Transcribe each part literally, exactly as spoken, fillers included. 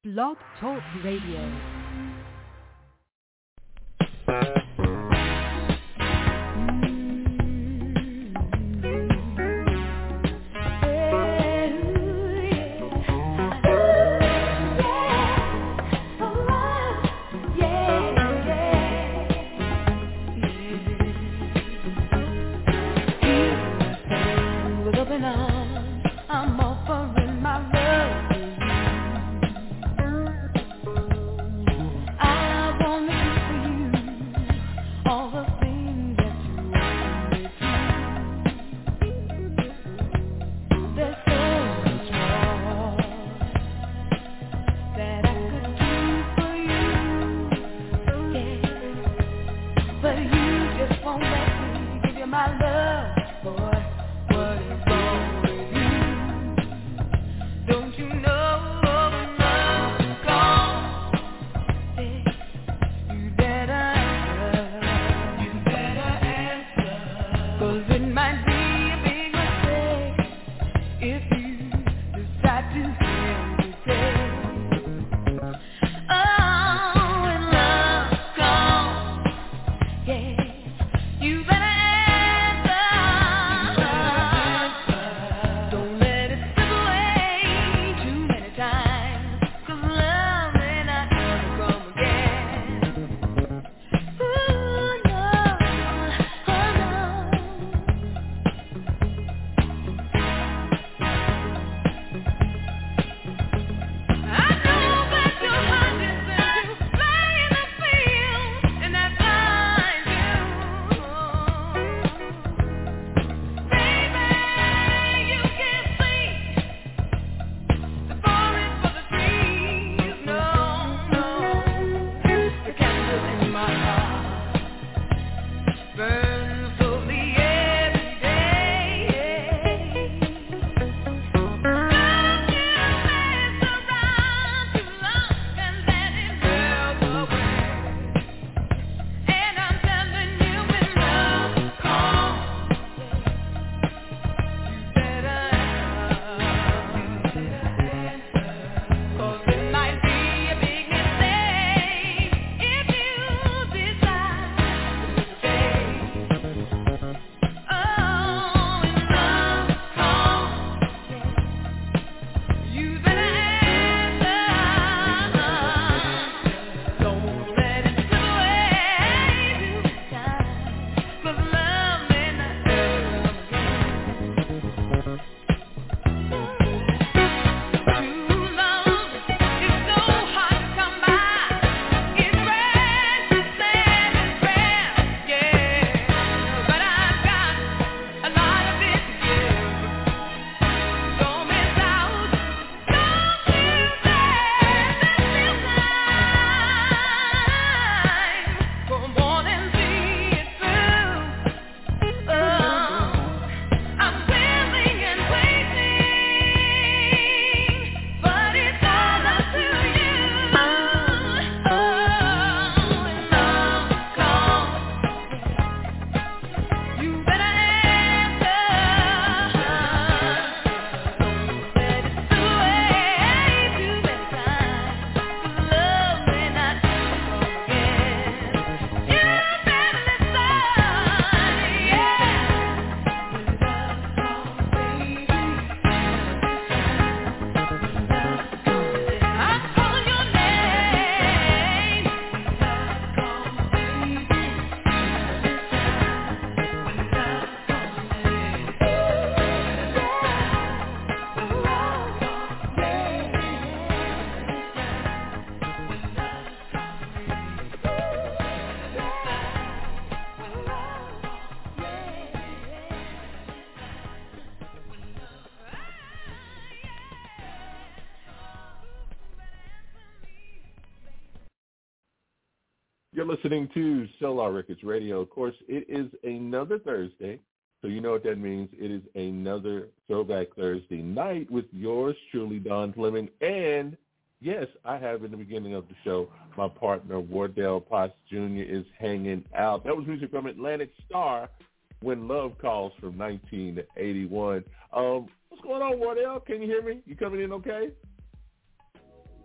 Blog Talk Radio. You're listening to Solar Records Radio. Of course, it is another Thursday, so you know what that means. It is another Throwback Thursday night with yours truly, Don Fleming. And, yes, I have in the beginning of the show, my partner, Wardell Potts Junior is hanging out. That was music from Atlantic Star, When Love Calls from nineteen eighty-one. Um, what's going on, Wardell? Can you hear me? You coming in okay?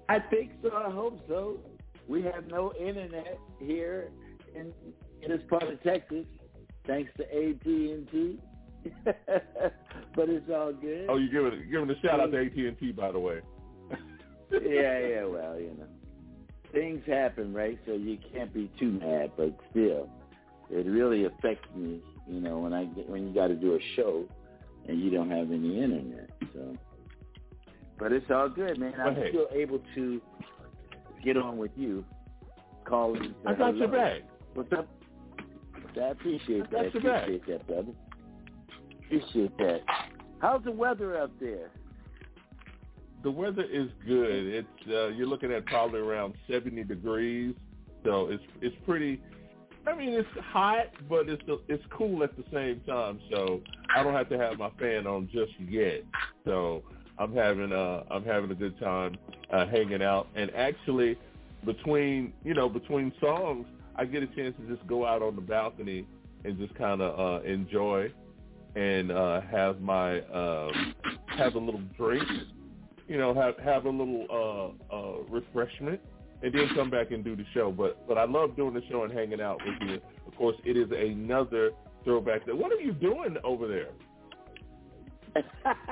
I think so. I hope so. We have no internet here in, in this part of Texas, thanks to A T and T. But it's all good. Oh, you giving giving a shout out to A T and T, by the way. yeah, yeah. Well, you know, things happen, right? So you can't be too mad, but still, it really affects me. You know, when I get, when you got to do a show and you don't have any internet. So, but it's all good, man. I'm hey. still able to get on with you, calling. I got your back. What's up? I appreciate I that. got your Appreciate back. that, brother. Appreciate that. How's the weather up there? The weather is good. It's uh, you're looking at probably around seventy degrees, so it's it's pretty. I mean, it's hot, but it's it's cool at the same time. So I don't have to have my fan on just yet. So I'm having uh I'm having a good time uh, hanging out. And actually, between you know between songs, I get a chance to just go out on the balcony and just kind of uh, enjoy and uh, have my um, have a little drink. You know, have have a little uh, uh, refreshment, and then come back and do the show. But but I love doing the show and hanging out with you. Of course, it is another throwback. What are you doing over there?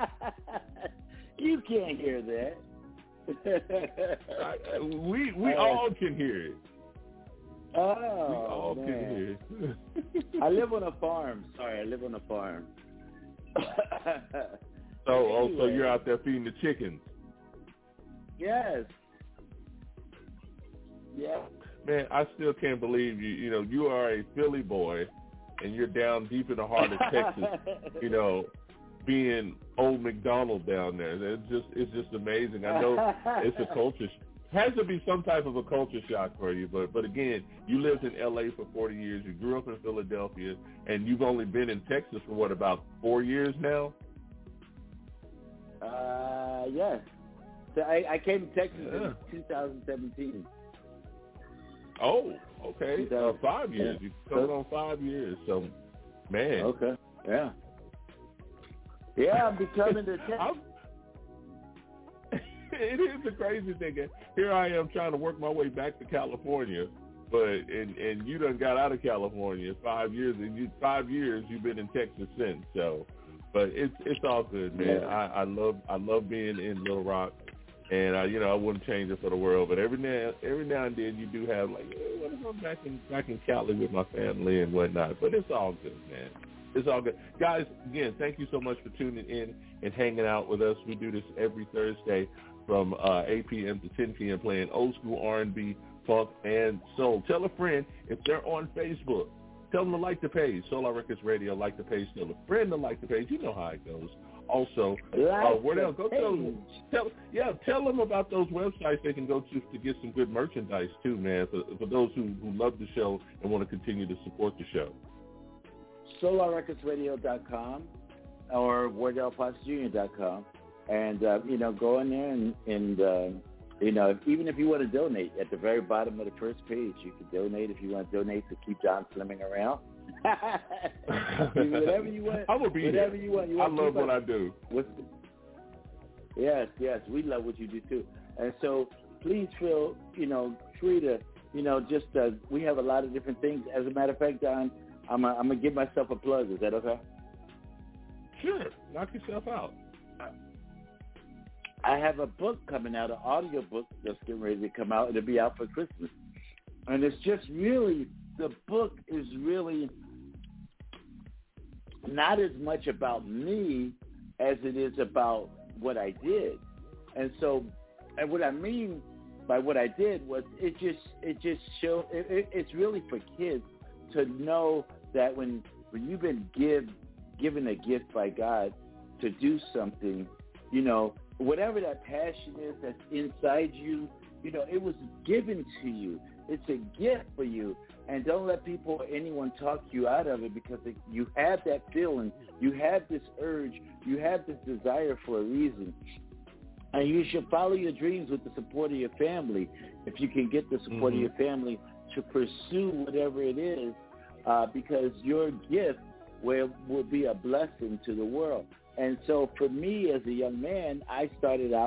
You can't hear that. I, we we uh, all can hear it. Oh, we all man. can hear it. I live on a farm. Sorry, I live on a farm. So, oh, so you're out there feeding the chickens? Yes. Yeah. Man, I still can't believe you. You know, you are a Philly boy, and you're down deep in the heart of Texas. You know, being Old McDonald down there. It's just, it's just amazing. I know it's a culture. Has to be some type of a culture shock for you, but but again, you lived in L A for forty years. You grew up in Philadelphia, and you've only been in Texas for what, about four years now? Uh, yes. So I, I came to Texas yeah. in two thousand seventeen. Oh, okay. Uh, five years. Yeah. You've come on five years. So, man. Okay. Yeah. Yeah, I'm becoming the Texas. It is a crazy thing. Here I am trying to work my way back to California, but and and you done got out of California five years, and you five years you've been in Texas since. So, but it's it's all good, man. Yeah. I, I love I love being in Little Rock, and I, you know I wouldn't change it for the world. But every now every now and then you do have like, hey, what if I'm back in back in Cali with my family and whatnot? But it's all good, man. It's all good, guys. Again, thank you so much for tuning in and hanging out with us. We do this every Thursday from uh, eight p.m. to ten p.m. playing old school R and B, funk, and soul. Tell a friend if they're on Facebook. Tell them to like the page, Solar Records Radio. Like the page. Tell a friend to like the page. You know how it goes. Also, like uh, where they'll go tell, tell yeah, tell them about those websites they can go to to get some good merchandise too, man. For, for those who, who love the show and want to continue to support the show. solar records radio dot com or wardell potts junior dot com. And, uh, you know, go in there and, and uh, you know, even if you want to donate, at the very bottom of the first page, you can donate if you want to donate to keep John Fleming around. Whatever you want. I will be whatever here. You want. You want I love what us. I do. With, yes, yes, we love what you do, too. And so please feel, you know, free to, you know, just, uh, we have a lot of different things. As a matter of fact, Don, I'm going to give myself a plug. Is that okay? Sure. Knock yourself out. I have a book coming out, an audio book that's getting ready to come out. It'll be out for Christmas. And it's just really, the book is really not as much about me as it is about what I did. And so, and what I mean by what I did was it just, it just showed, it, it, it's really for kids to know that when, when you've been give, given a gift by God to do something, you know, whatever that passion is that's inside you, you know, it was given to you. It's a gift for you. And don't let people or anyone talk you out of it, because it, you have that feeling. You have this urge. You have this desire for a reason. And you should follow your dreams with the support of your family. If you can get the support mm-hmm. of your family to pursue whatever it is, uh, because your gift will, will be a blessing to the world. And so for me as a young man, I started out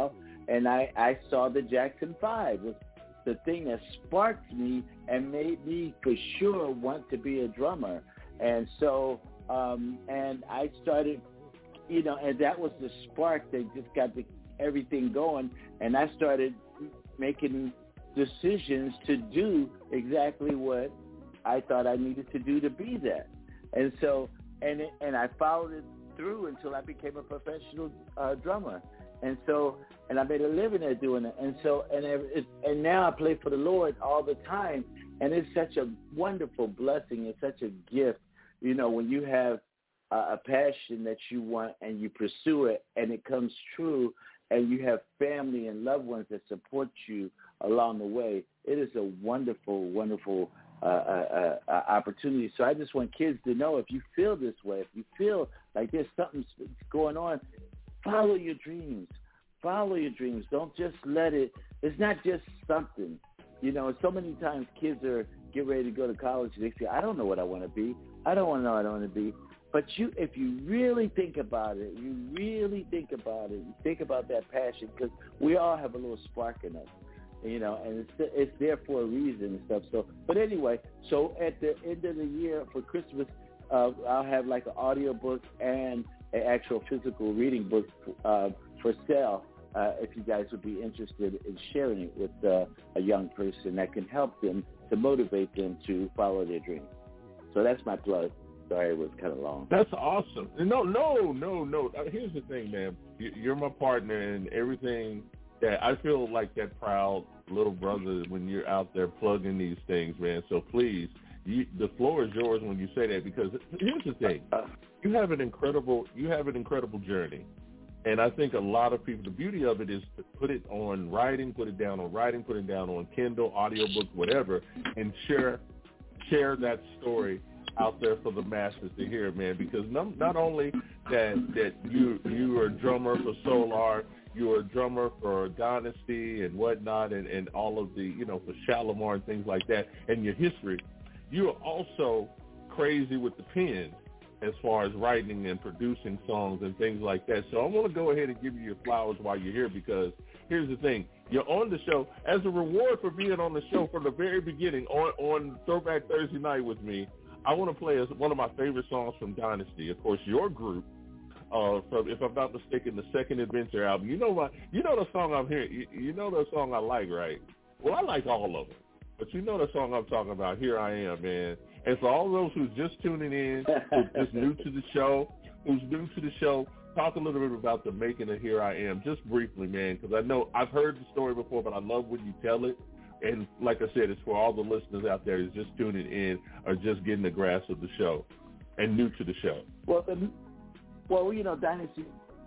and I, I saw the Jackson Five was the thing that sparked me and made me for sure want to be a drummer. And so, um, and I started, you know, and that was the spark that just got the, everything going. And I started making decisions to do exactly what I thought I needed to do to be that. And so, and it, and I followed it through until I became a professional uh, drummer. And so, and I made a living at doing it. And so, and it, and now I play for the Lord all the time. And it's such a wonderful blessing. It's such a gift, you know, when you have a, a passion that you want and you pursue it and it comes true, and you have family and loved ones that support you along the way. It is a wonderful, wonderful uh, uh, uh, opportunity. So I just want kids to know, if you feel this way, if you feel like there's something going on, follow your dreams. Follow your dreams. Don't just let it, it's not just something. You know, so many times kids are getting ready to go to college and they say, I don't know what I want to be. I don't want to know what I want to be. But you, if you really think about it, you really think about it, you think about that passion, because we all have a little spark in us, you know, and it's it's there for a reason and stuff. So, but anyway, so at the end of the year for Christmas, uh, I'll have like an audio book and an actual physical reading book uh, for sale. Uh, if you guys would be interested in sharing it with uh, a young person that can help them to motivate them to follow their dreams. So that's my plug. Sorry, it was kind of long. That's awesome. No, no, no, no. Here's the thing, man. You're my partner, and everything that I feel like that proud little brother when you're out there plugging these things, man. So please, you, the floor is yours when you say that, because here's the thing. You have an incredible, you have an incredible journey. And I think a lot of people, the beauty of it is to put it on writing, put it down on writing, put it down on Kindle, audiobook, whatever, and share share that story out there for the masses to hear, man. Because not, not only that that you you are a drummer for Solar, you are a drummer for Dynasty and whatnot, and, and all of the, you know, for Shalimar and things like that, and your history. You are also crazy with the pen, as far as writing and producing songs and things like that. So I want to go ahead and give you your flowers while you're here, because here's the thing. You're on the show. As a reward for being on the show from the very beginning on, on Throwback Thursday night with me, I want to play one of my favorite songs from Dynasty. Of course, your group, uh, from, if I'm not mistaken, the Second Adventure album. You know my, you know the song I'm hearing. You, you know the song I like, right? Well, I like all of them. But you know the song I'm talking about, Here I Am, man. And for all those who's just tuning in, who's just new to the show, who's new to the show, talk a little bit about the making of Here I Am, just briefly, man, because I know I've heard the story before, but I love when you tell it. And like I said, it's for all the listeners out there who's just tuning in or just getting the grasp of the show and new to the show. Well, the, well, you know, Dynasty,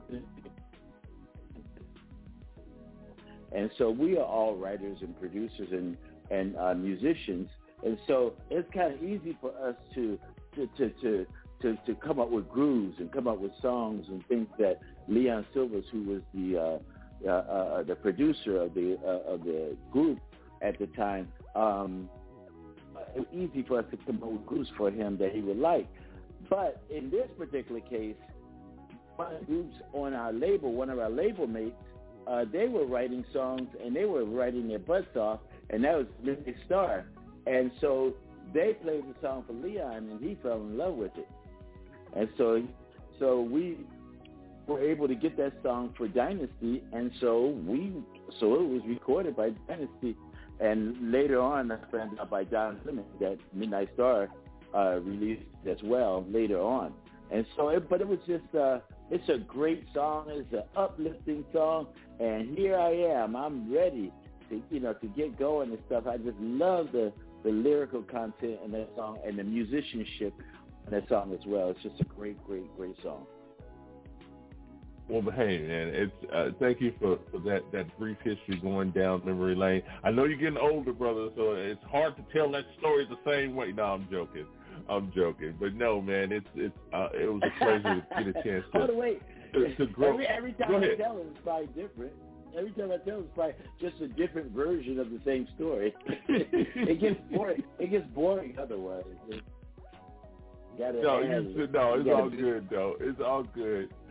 and so we are all writers and producers and and uh, musicians, and so it's kind of easy for us to to, to to to to come up with grooves and come up with songs and things that Leon Silvers, who was the uh, uh, uh, the producer of the uh, of the group at the time, um, it was easy for us to come up with grooves for him that he would like. But in this particular case, one of the groups on our label, one of our label mates, uh, they were writing songs and they were writing their butts off, and that was Midnight Star. And so they played the song for Leon, and he fell in love with it. And so so we were able to get that song for Dynasty, and so we so it was recorded by Dynasty. And later on, I found out by Don Lemon that Midnight Star uh, released as well later on. And so, it, but it was just, uh, it's a great song. It's an uplifting song. And here I am. I'm ready to, you know, to get going and stuff. I just love the, the lyrical content in that song and the musicianship in that song as well. It's just a great, great, great song. Well, hey, man, it's uh, thank you for, for that, that brief history going down memory lane. I know you're getting older, brother, so it's hard to tell that story the same way. No, I'm joking. I'm joking. But no, man, it's it's uh, it was a pleasure to get a chance to, oh, wait. to, to grow. Every, every time I tell it, it's probably different. Every time I tell it, it's probably just a different version of the same story. It gets boring. It gets boring otherwise. It, no, you, no, it's all good, though. It's all good.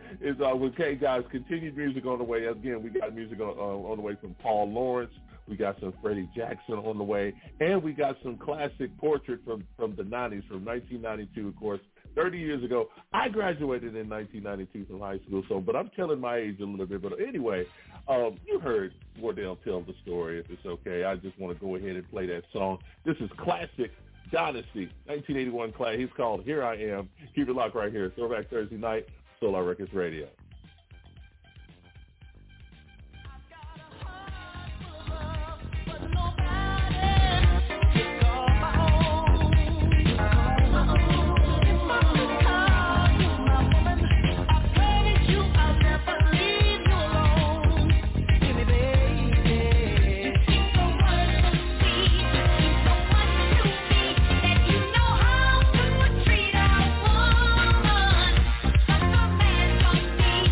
is uh, okay, guys. Continued music on the way. Again, we got music on, uh, on the way from Paul Lawrence. We got some Freddie Jackson on the way, and we got some classic Portrait from from the nineties, from nineteen ninety-two, of course. thirty years ago. I graduated in nineteen ninety-two from high school, so but I'm telling my age a little bit. But anyway, um, you heard Wardell tell the story. If it's okay, I just want to go ahead and play that song. This is classic Dynasty, nineteen eighty-one class. He's called Here I Am. Keep it locked right here. Throwback Thursday night, Solar Records Radio. Me.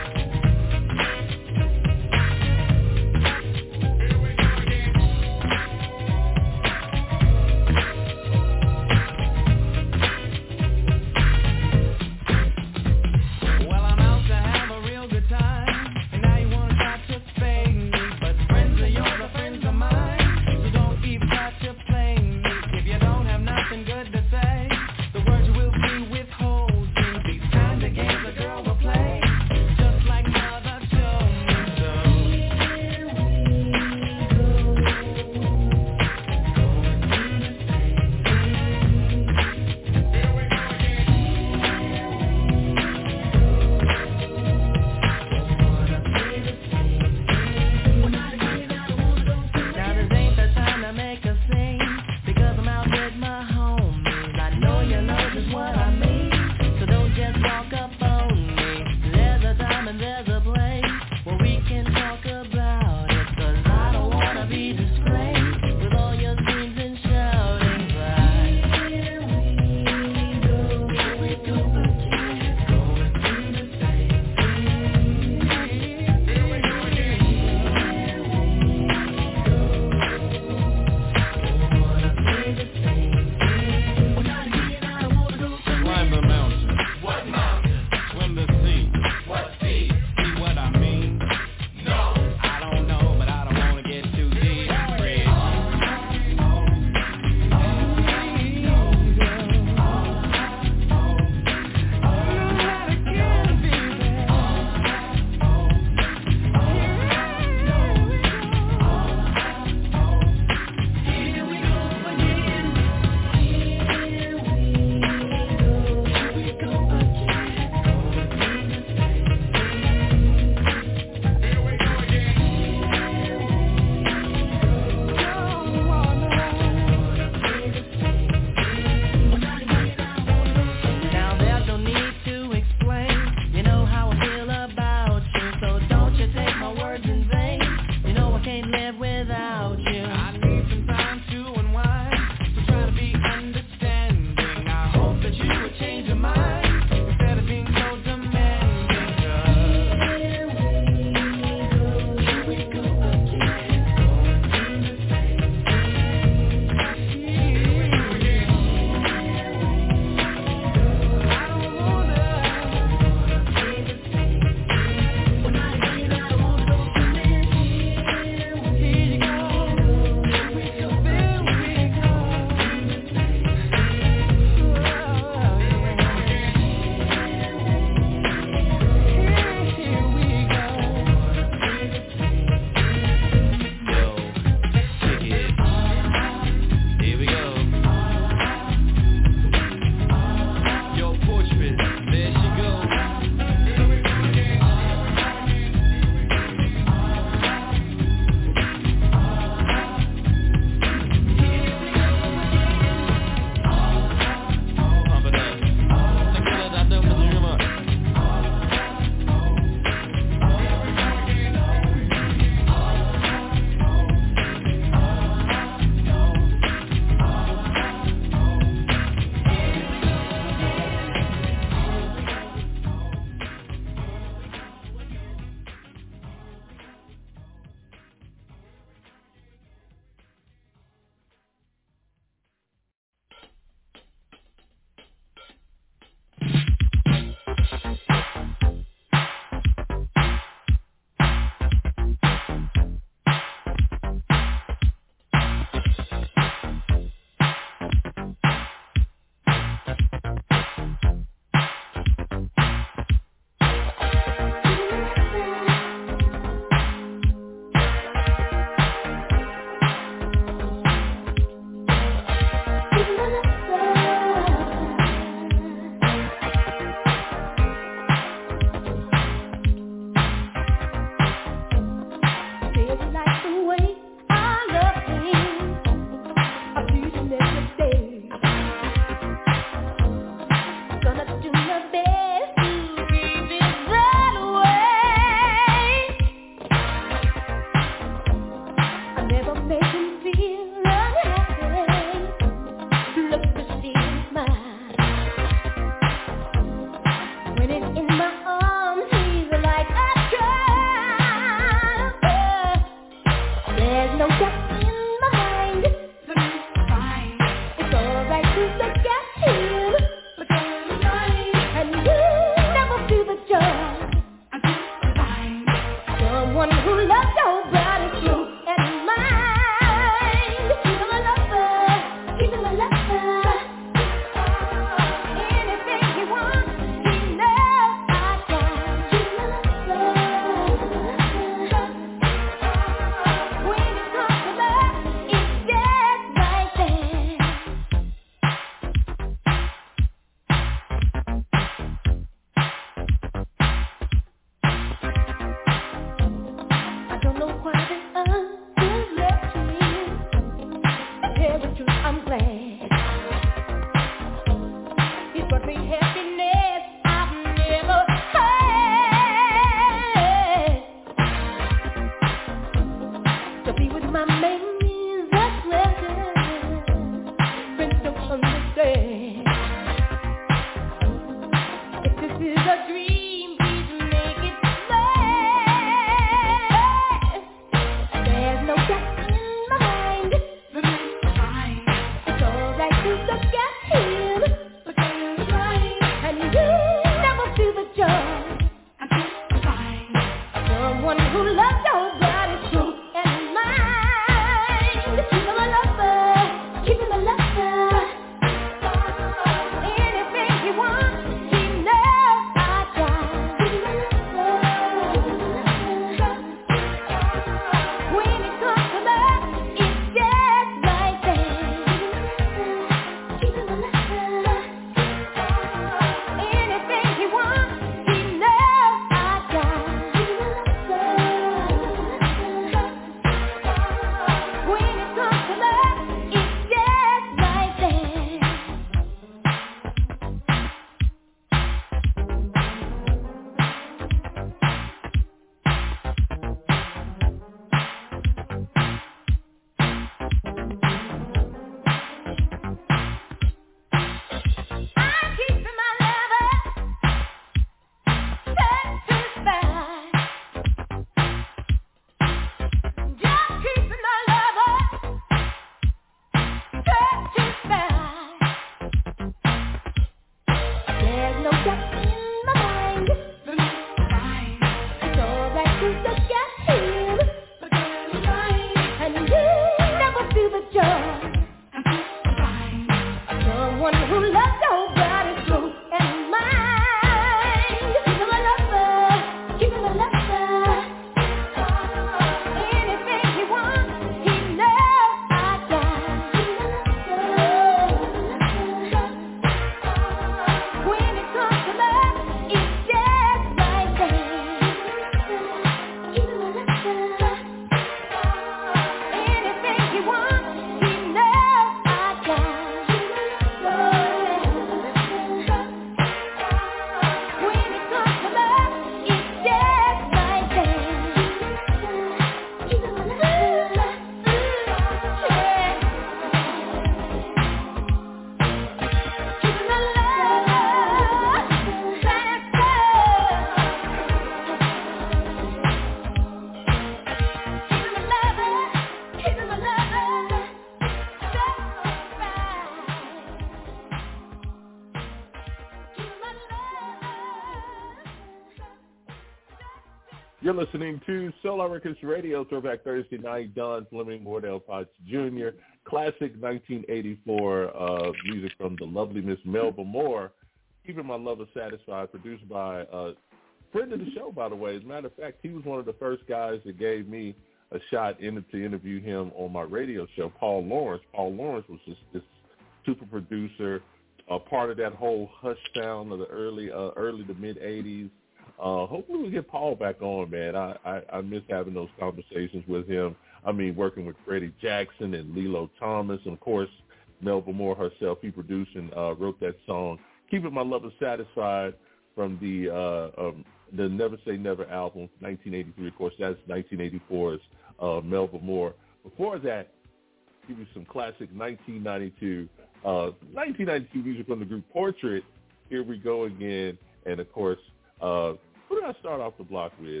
You're listening to Solar Records Radio, Throwback Thursday Night. Don Fleming, Wardell Potts Junior Classic nineteen eighty-four uh, music from the lovely Miss Melba Moore. Keeping My Lover Satisfied, produced by a friend of the show, by the way. As a matter of fact, he was one of the first guys that gave me a shot in to interview him on my radio show, Paul Lawrence. Paul Lawrence was just this super producer, a part of that whole hush sound of the early, uh, early to mid eighties. Uh, hopefully we get Paul back on, man. I, I, I miss having those conversations with him. I mean, working with Freddie Jackson and Lilo Thomas, and, of course, Melba Moore herself. He produced and uh, wrote that song, Keeping My Lover Satisfied, from the uh, um, the Never Say Never album, nineteen eighty-three. Of course, that's nineteen eighty-four's uh, Melba Moore. Before that, give you some classic nineteen ninety-two, uh, nineteen ninety-two music from the group Portrait, Here We Go Again, and, of course, uh, who did I start off the block with?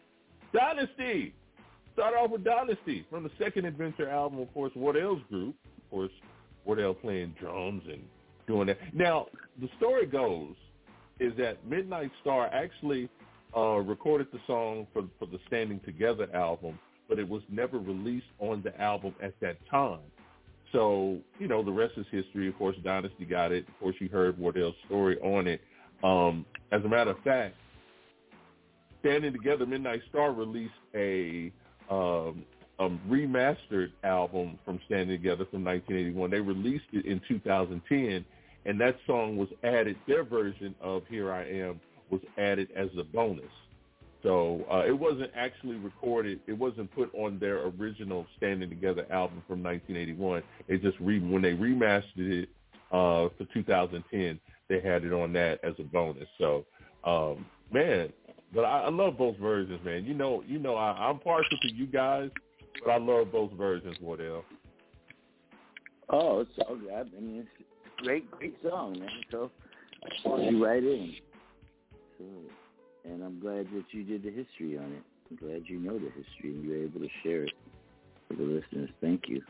Dynasty. Start off with Dynasty from the Second Adventure album, of course, Wardell's group. Of course, Wardell playing drums and doing that. Now, the story goes is that Midnight Star actually uh, recorded the song for, for the Standing Together album, but it was never released on the album at that time. So, you know, the rest is history. Of course, Dynasty got it. Of course, you heard Wardell's story on it. Um, as a matter of fact, Standing Together, Midnight Star released a, um, a remastered album from Standing Together from nineteen eighty-one. They released it in two thousand ten, and that song was added, their version of Here I Am was added as a bonus. So uh, it wasn't actually recorded. It wasn't put on their original Standing Together album from nineteen eighty-one. It just re- when they remastered it uh, for two thousand ten, they had it on that as a bonus. So, um, man, but I, I love both versions, man. You know, you know, I, I'm partial to you guys, but I love both versions, Wardell. Oh, it's all good. I mean, it's a great, great song, man. So I pulled you right in. So, and I'm glad that you did the history on it. I'm glad you know the history and you're able to share it with the listeners. Thank you.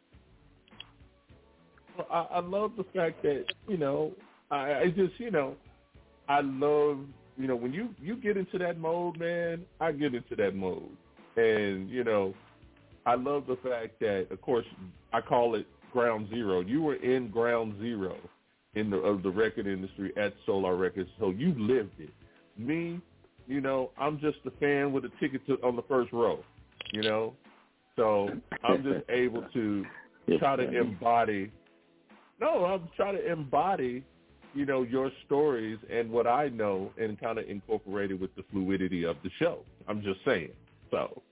Well, I, I love the fact that, you know, I, I just, you know, I love, you know, when you, you get into that mode, man, I get into that mode. And, you know, I love the fact that, of course, I call it ground zero. You were in ground zero in the of the record industry at Solar Records, so you lived it. Me, you know, I'm just a fan with a ticket to, on the first row, you know. So I'm just able to try to embody. No, I'm trying to embody, you know, your stories and what I know and kind of incorporate it with the fluidity of the show. I'm just saying. So.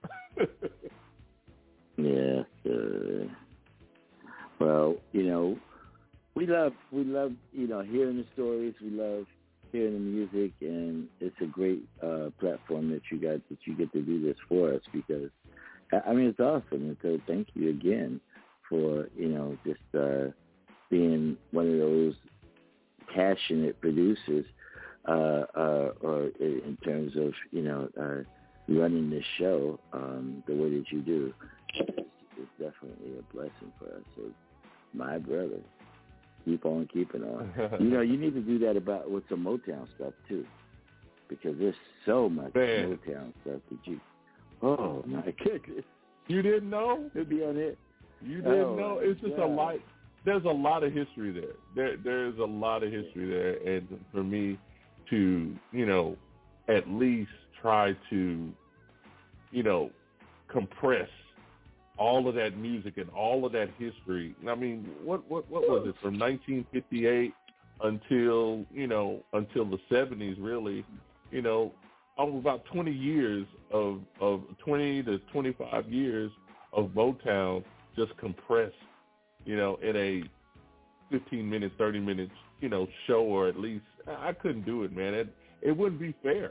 Yeah. Uh, well, you know, we love, we love, you know, hearing the stories. We love hearing the music, and it's a great uh, platform that you got, that you get to do this for us, because, I mean, it's awesome. And so thank you again for, you know, just uh, being one of those passionate producers, uh, uh, or in terms of, you know, uh, running this show um, the way that you do. It's, it's definitely a blessing for us. So, my brother, keep on keeping on. You know, you need to do that about with some Motown stuff too, because there's so much Man. Motown stuff that you. Oh my goodness! You didn't know? It'd be on it. You didn't oh, know? It's just God. a light. there's a lot of history there. There there's a lot of history there, and for me to, you know, at least try to, you know, compress all of that music and all of that history. I mean, what what what was it from nineteen fifty-eight until, you know, until the seventies, really, you know, about twenty years of of twenty to twenty-five years of Motown just compressed, you know, in a fifteen minute, thirty minute, you know, show, or at least I couldn't do it, man. It it wouldn't be fair.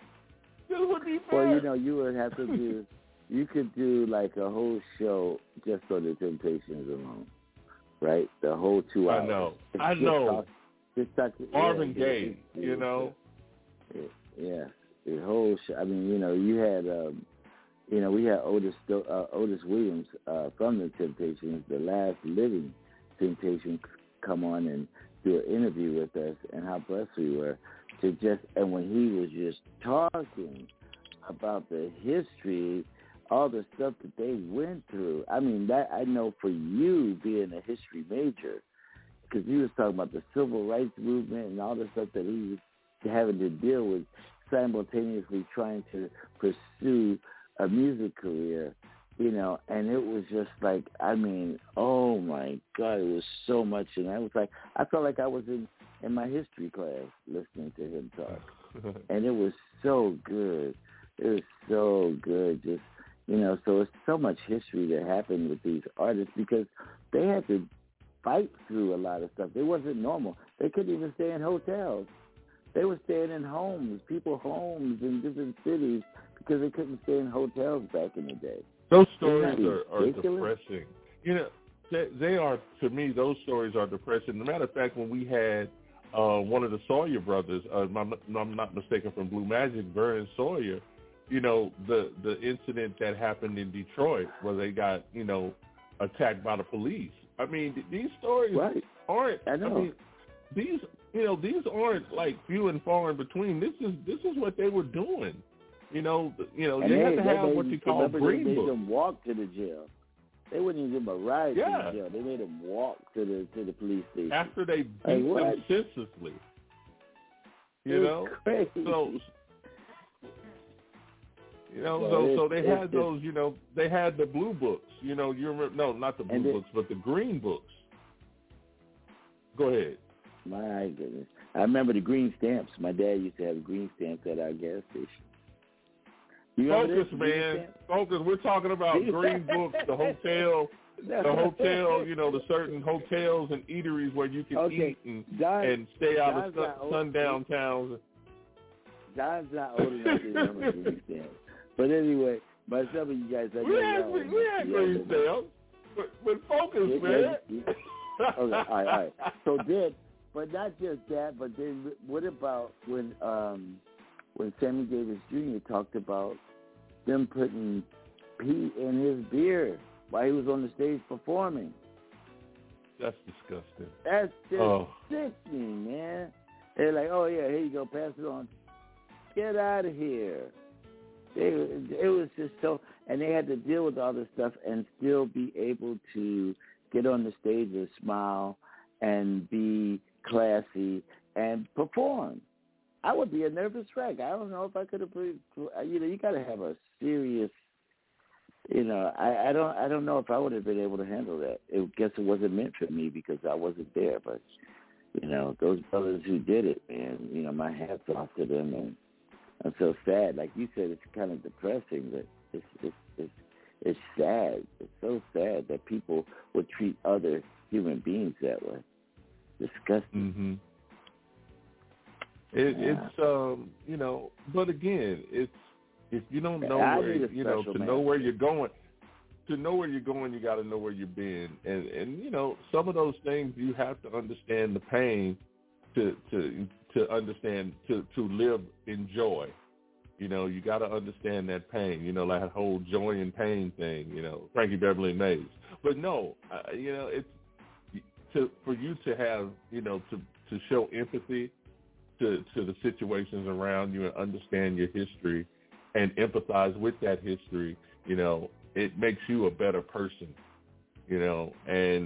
It wouldn't be fair. Well, you know, you would have to do. You could do like a whole show just on the Temptations alone, right? The whole two hours. I know. It's I just know. Talk, just talk, Marvin yeah, Gaye, it, it, you know. It, yeah, the whole show. I mean, you know, you had, um, you know, we had Otis uh, Otis Williams uh, from the Temptations, the last living Temptation, come on and do an interview with us, and how blessed we were to just. And when he was just talking about the history, all the stuff that they went through. I mean, that I know for you being a history major, because he was talking about the civil rights movement and all the stuff that he was having to deal with, simultaneously trying to pursue a music career, you know, and it was just like, I mean, oh my God, it was so much. And I was like, I felt like I was in, in my history class listening to him talk. And it was so good. It was so good. Just, you know, so it's so much history that happened with these artists because they had to fight through a lot of stuff. It wasn't normal. They couldn't even stay in hotels. They were staying in homes, people homes in different cities because they couldn't stay in hotels back in the day. Those stories are, are depressing. You know, they, they are, to me, those stories are depressing. As a matter of fact, when we had uh, one of the Sawyer brothers, uh, I'm, I'm not mistaken, from Blue Magic, Vernon Sawyer, you know, the, the incident that happened in Detroit where they got, you know, attacked by the police. I mean, these stories right. aren't, I know. I mean, these, you know, these aren't like few and far in between. This is, this is what they were doing. You know, you know, and they, they had to they have made, what you call green they made books. them walk to the jail. They wouldn't even give them a ride yeah. to the jail. They made them walk to the to the police station after they beat like, them senselessly. You know, crazy. so you know, well, so it, so they it, had it, those. You know, they had the blue books. You know, you remember? No, not the blue it, books, but the green books. Go ahead. My goodness. I remember the green stamps. My dad used to have green stamps at our gas station. You Focus, man. Focus. We're talking about green books, the hotel, the hotel, you know, the certain hotels and eateries where you can okay. eat and, Don, and stay out Don's of sun, sundown towns. Don's not old enough to remember green stamps. But anyway, by some of you guys, I know we had, we, we had green stamps. But, but focus, yeah, man. Yeah. Okay, all right, all right. So then, but not just that, but then what about when um, when Sammy Davis Junior talked about them putting pee in his beer while he was on the stage performing? That's disgusting. That's just oh. sickening, man. They're like, oh, yeah, here you go, pass it on. Get out of here. They, it was just so, and they had to deal with all this stuff and still be able to get on the stage and smile and be classy and perform. I would be a nervous wreck. I don't know if I could have, you know, you got to have a serious, you know, I, I don't I don't know if I would have been able to handle that. I guess it wasn't meant for me because I wasn't there. But, you know, those brothers who did it, man, you know, my hat's off to them. And I'm so sad. Like you said, it's kind of depressing, but it's, it's, it's, it's sad. It's so sad that people would treat other human beings that way. Disgusting. Mm-hmm. It, yeah. It's um, you know, but again, it's if you don't know I where you know to man. know where you're going, to know where you're going, you got to know where you've been, and and you know some of those things you have to understand the pain to to to understand to to live in joy. You know, you got to understand that pain. You know, like that whole joy and pain thing. You know, Frankie Beverly Mays. But no, uh, you know, it's to for you to have you know to to show empathy to, to the situations around you and understand your history and empathize with that history, you know, it makes you a better person, you know, and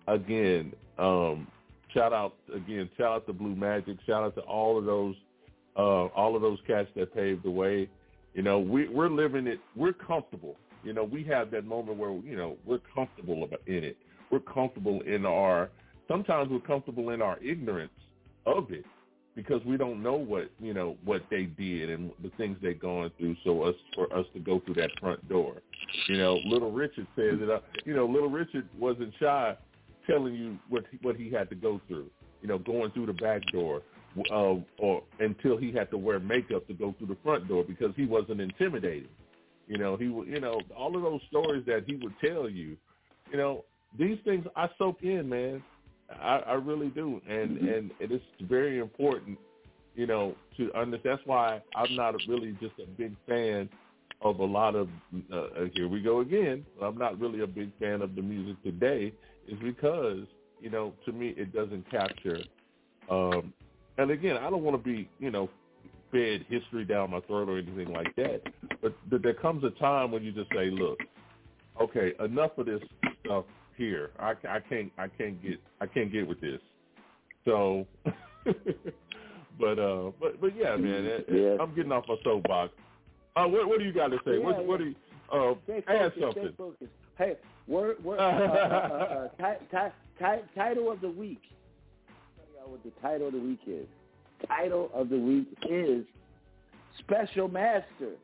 again, um, shout out again, shout out to Blue Magic, shout out to all of those, uh, all of those cats that paved the way. You know, we, we're living it. We're comfortable. You know, we have that moment where, you know, we're comfortable about, in it. We're comfortable in our, sometimes we're comfortable in our ignorance of it because we don't know what, you know, what they did and the things they're going through. So us, for us to go through that front door, you know, Little Richard says that, uh, you know, Little Richard wasn't shy telling you what, what he had to go through, you know, going through the back door. Uh, or until he had to wear makeup to go through the front door because he wasn't intimidating. You know, he would, you know, all of those stories that he would tell you, you know, these things I soak in, man. I, I really do. And, mm-hmm. and it is very important, you know, to understand. That's why I'm not really just a big fan of a lot of, uh, here we go again, I'm not really a big fan of the music today is because, you know, to me it doesn't capture, um, and again, I don't want to be, you know, fed history down my throat or anything like that. But th- there comes a time when you just say, "Look, okay, enough of this stuff here. I, I can't, I can't get, I can't get with this." So, but, uh, but, but yeah, man, it, yeah. I'm getting off my soapbox. Uh, what, what do you got to say? Yeah, what, yeah. what do you? Uh, stay add focused, something. Stay focused. Hey, word, word, uh, uh, uh, uh, ti- ti- ti- title of the week. What the title of the week is. Title of the week is Special Master.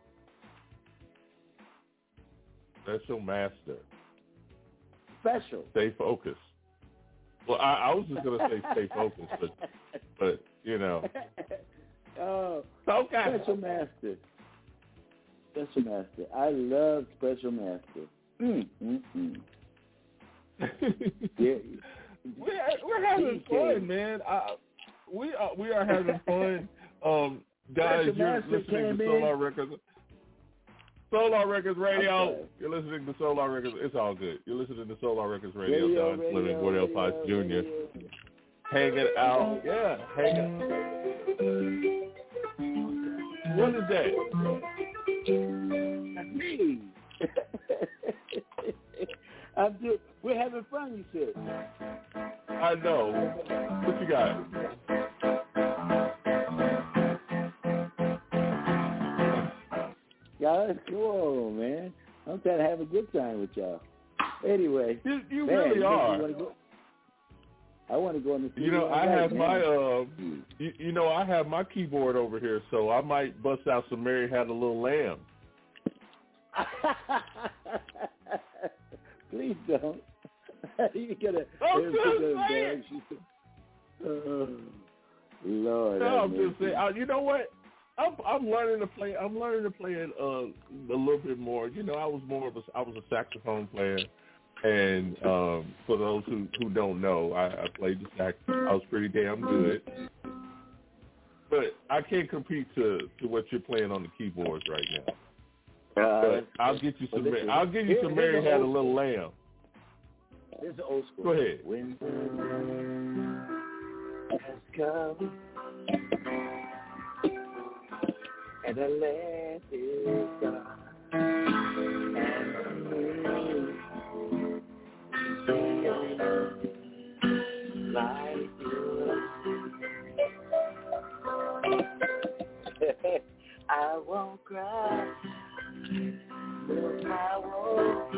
Special Master. Special. Stay focused. Well, I, I was just going to say stay focused, but, but you know. Oh, okay. Special Master. Special Master. I love Special Master. Mm, mm, mm. Yeah. We're, we're having fun, man. I, we are we are having fun. Um, guys, Special you're Master listening to in. Solar Records. Solar Records Radio. Okay. You're listening to Solar Records. It's all good. You're listening to Solar Records Radio. Radio, Don radio, Fleming, Wardell radio, Potts Junior radio. Hanging out. Yeah, hanging. What is that? That's me. I'm just, we're having fun, you said. I know. What you got? Y'all, that's cool, man. I'm trying to have a good time with y'all. Anyway. You, you man, really you are. Go, I want to go in the studio. You know, I right have now. my, uh, you, you know, I have my keyboard over here, so I might bust out some Mary Had a Little Lamb. Please don't. You gotta. I'm just saying. Oh, Lord. No, I'm just saying. Uh, you know what? I'm, I'm learning to play. I'm learning to play it uh, a little bit more. You know, I was more of a. I was a saxophone player, and um, for those who, who don't know, I, I played the sax. I was pretty damn good. But I can't compete to, to what you're playing on the keyboards right now. Uh, but I'll get you some. Well, I'll give you some Mary Had a Little Lamb. This is old school. Go ahead. When the rain has come and the land is dark and the moon like you. I won't cry. Look, I won't.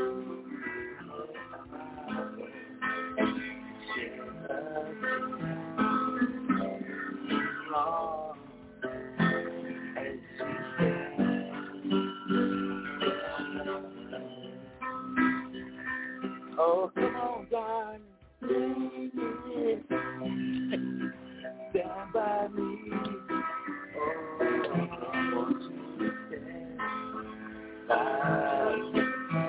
Oh, come on, darling, baby, stand by me. Oh, I want you to stand by me.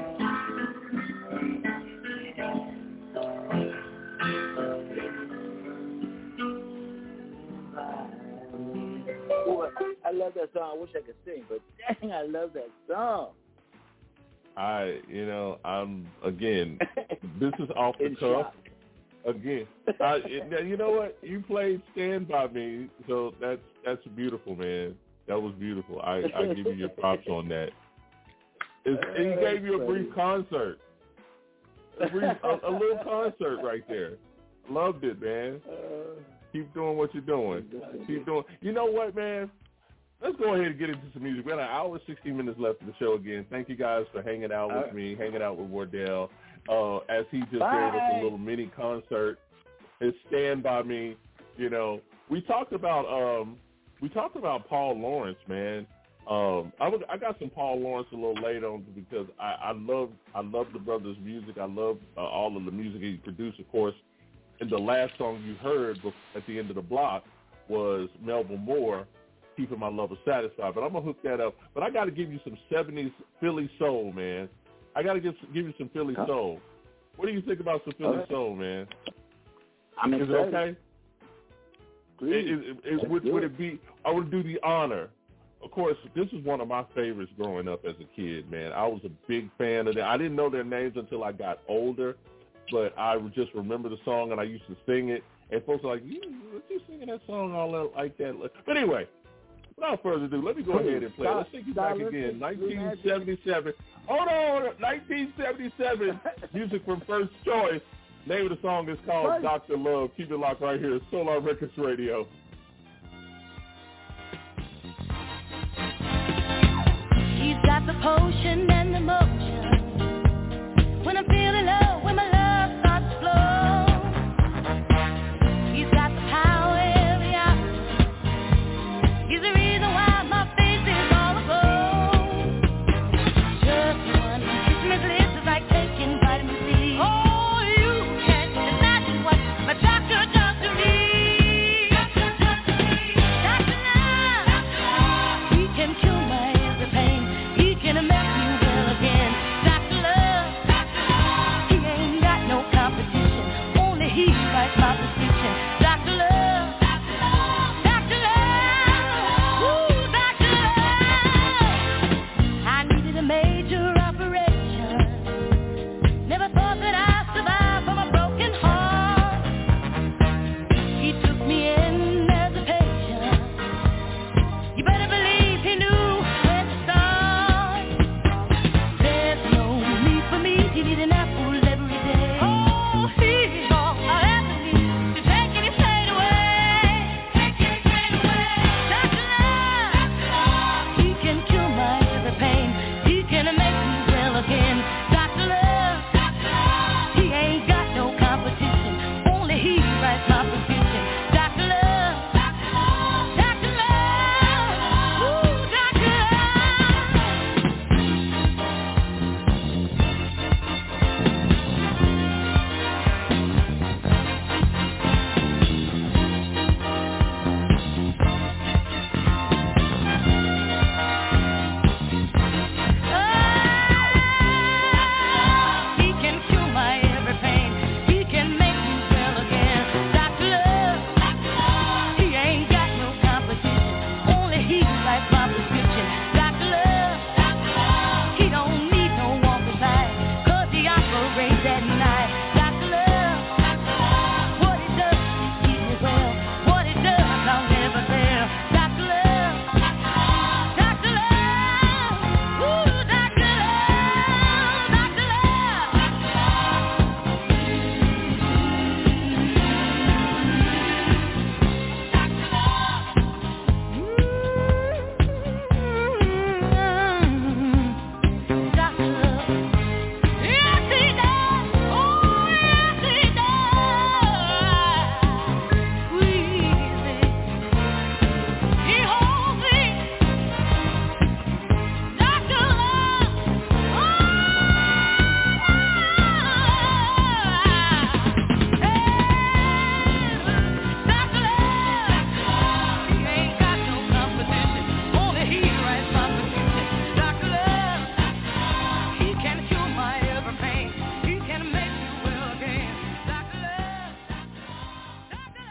Boy, I love that song. I wish I could sing, but dang, I love that song. I, you know, I'm, again, this is off the cuff. Again, I, it, you know what? You played Stand By Me, so that's that's beautiful, man. That was beautiful. I, I give you your props on that. It's, he gave you a brief concert. a, a little concert right there. Loved it, man. Keep doing what you're doing. Keep doing. You know what, man? Let's go ahead and get into some music. We got an hour and sixteen minutes left of the show again. Thank you guys for hanging out with me, hanging out with Wardell. Uh, as he just Bye. gave us a little mini concert. His Stand By Me. You know, we talked about um, we talked about Paul Lawrence, man. Um, I, would, I got some Paul Lawrence a little later on because I, I love I love the brother's music. I love uh, all of the music he produced, of course. And the last song you heard at the end of the block was Melba Moore, Keeping My Lover Satisfied. But I'm going to hook that up. But I got to give you some seventies Philly soul, man. I got to give, give you some Philly huh? soul. What do you think about some Philly right. soul, man? I'm Is excited. it okay? Please. It, it, it, would, would it be, I would do the honor. Of course, this is one of my favorites growing up as a kid, man. I was a big fan of them. I didn't know their names until I got older, but I would just remember the song, and I used to sing it. And folks are like, you, what you singing that song all that, like that? But anyway, without further ado, let me go ahead and play. Stop, Let's take you back again. nineteen seventy-seven. Hold on. nineteen seventy-seven. Music from First Choice. Name of the song is called right. Doctor Love. Keep it locked right here. Solar Records Radio. He's got the potion and the motion. When I'm feeling low, when my love starts to flow. He's got the power every hour. He's the reason why my face is all aglow. Just one kiss from his lips is like taking vitamin C. Oh, you can't imagine what my doctor does to me. Doctor does to me. Doctor Love. Doctor Love. He can cure my every pain. He can make me well again. Doctor Love. Doctor Love. He ain't got no competition. Only he writes my prescription. Doctor Love. Doctor Love. Doctor Love. Ooh, Doctor Love. I needed a major operation. Never thought that I'd survive from a broken heart. He took me in as a patient. You better believe he knew where to start. There's no need for me to eat an apple every day. Oh, he's all I ever need to take any pain away. Take any pain away. Doctor Love. Doctor Love. He can cure my every pain. He can make me well again. Doctor Love. Doctor Love. He ain't got no competition. Only he writes my prescription. Doctor Love. Doctor Love. Doctor Love. Ooh, Doctor He can cure my every pain. He can make me well again. Doctor Love. Doctor Love. He ain't got no competition. Only he writes my prescription. Doctor Love. Doctor Love. He don't need no one beside, 'cause he operates at night. Doctor Love. Doctor Love. What he does, he keeps me well. What he does, I'll never tell. Doctor Love. Doctor Love. Doctor Love. Ooh, Doctor Love. Doctor Love. Doctor Yes, he does. Oh, yes, he does. Squeeze it. He holds it. Doctor Love. Oh, Doctor Love. He ain't got no competition. Only he writes my prescription. Doctor Love. He can cure my every pain. He can make me well again. Doctor Love. Doctor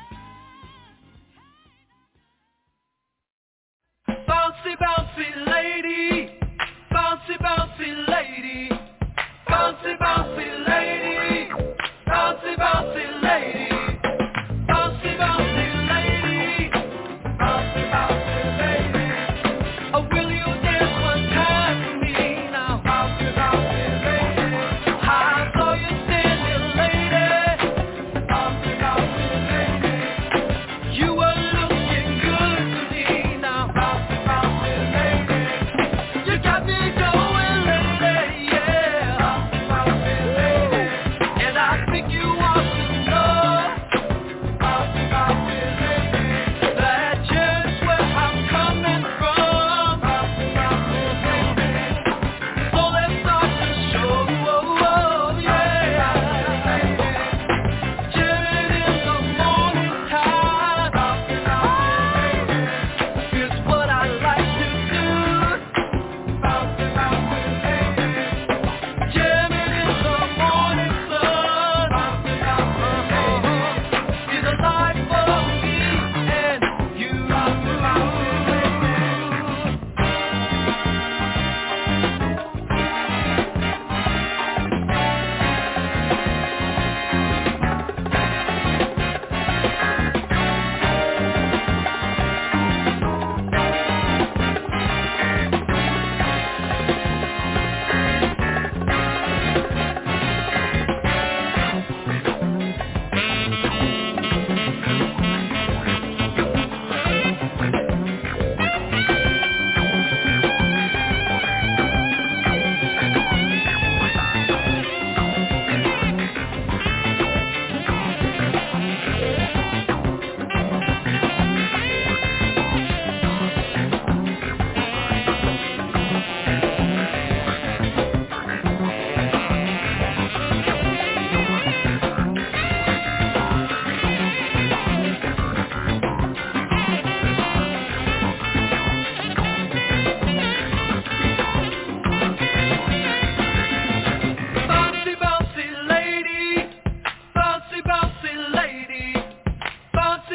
Love. Bouncy, bouncy lady, bouncy, bouncy lady, bouncy, bouncy lady, bouncy, bouncy lady, bouncy, bouncy lady, bouncy, bouncy lady. Oh, will you dance one time for me now, bouncy, bouncy lady? I saw you stand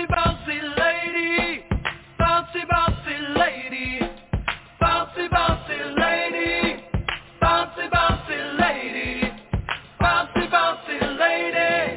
bouncy, bouncy lady, bouncy, bouncy lady, bouncy, bouncy lady, bouncy, bouncy lady, bouncy, bouncy lady.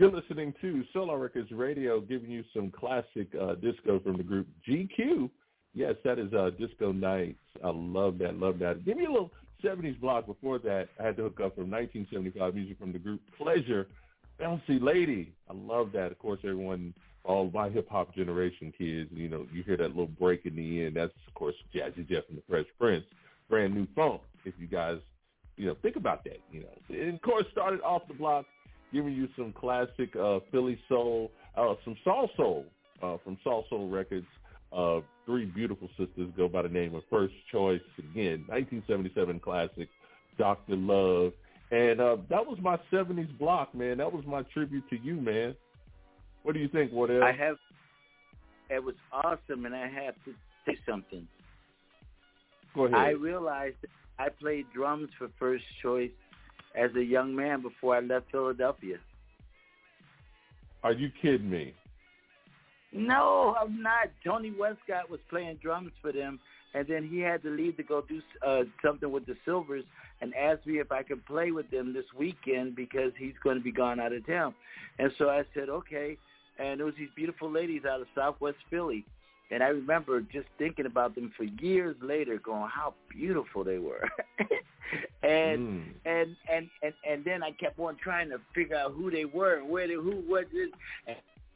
You're listening to Solar Records Radio, giving you some classic uh, disco from the group G Q. Yes, that is uh, Disco Nights. I love that, love that. Give me a little seventies block. Before that, I had to hook up from nineteen seventy-five music from the group Pleasure, Bouncy Lady. I love that. Of course, everyone, all my hip-hop generation kids, you know, you hear that little break in the end. That's, of course, Jazzy Jeff and the Fresh Prince, Brand New Funk, if you guys, you know, think about that, you know. And, of course, started off the block giving you some classic uh, Philly soul, uh, some Soul Soul uh, from Soul Soul Records. Uh, three beautiful sisters go by the name of First Choice. Again, nineteen seventy-seven classic, Doctor Love. And uh, that was my seventies block, man. That was my tribute to you, man. What do you think, Wardell? I have, it was awesome, and I have to say something. Go ahead. I realized that I played drums for First Choice as a young man before I left Philadelphia. Are you kidding me? No, I'm not. Tony Westcott was playing drums for them, and then he had to leave to go do uh, something with the Silvers and asked me if I could play with them this weekend because he's going to be gone out of town. And so I said, okay. And it was these beautiful ladies out of Southwest Philly. And I remember just thinking about them for years later, going, how beautiful they were. and, mm. and and and and then I kept on trying to figure out who they were and where they, who was it. And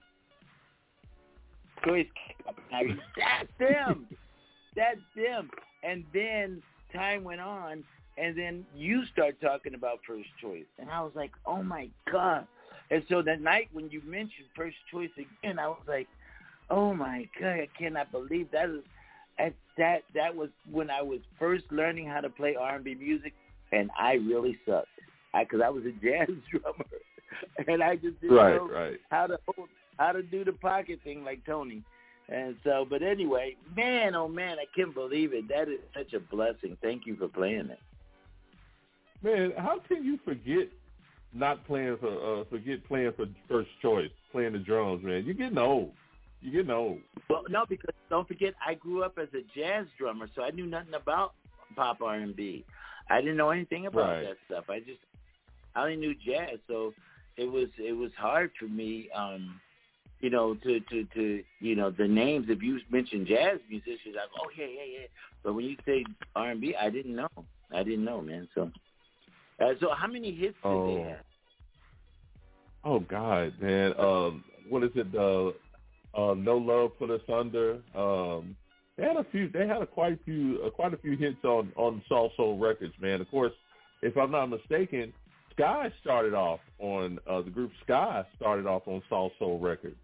Choice came up, and I, that's them. That's them. And then time went on, and then you start talking about First Choice. And I was like, oh, my God. And so that night when you mentioned First Choice again, I was like, oh, my God, I cannot believe that is that that that was when I was first learning how to play R and B music, and I really sucked because I, I was a jazz drummer, and I just didn't right, know right. how to hold, how to do the pocket thing like Tony. And so, but anyway, man, oh man, I can't believe it. That is such a blessing. Thank you for playing it. Man, how can you forget not playing for uh, forget playing for First Choice, playing the drums, man? You're getting old. You're getting old. Well, no, because don't forget, I grew up as a jazz drummer, so I knew nothing about pop R and B. I didn't know anything about right. that stuff. I just I only knew jazz, so it was it was hard for me, um, you know, to, to, to you know the names. If you mention jazz musicians, I go, oh yeah, yeah, yeah. But when you say R and B, I didn't know. I didn't know, man. So, uh, so how many hits did oh. they have? Oh God, man. Um, what is it? Uh, uh, No Love Put Us Under. Um, they had a few. They had a quite a few, uh, quite a few hits on on Soul Soul Records, man. Of course, if I'm not mistaken, Sky started off on uh, the group Sky started off on Soul Soul Records.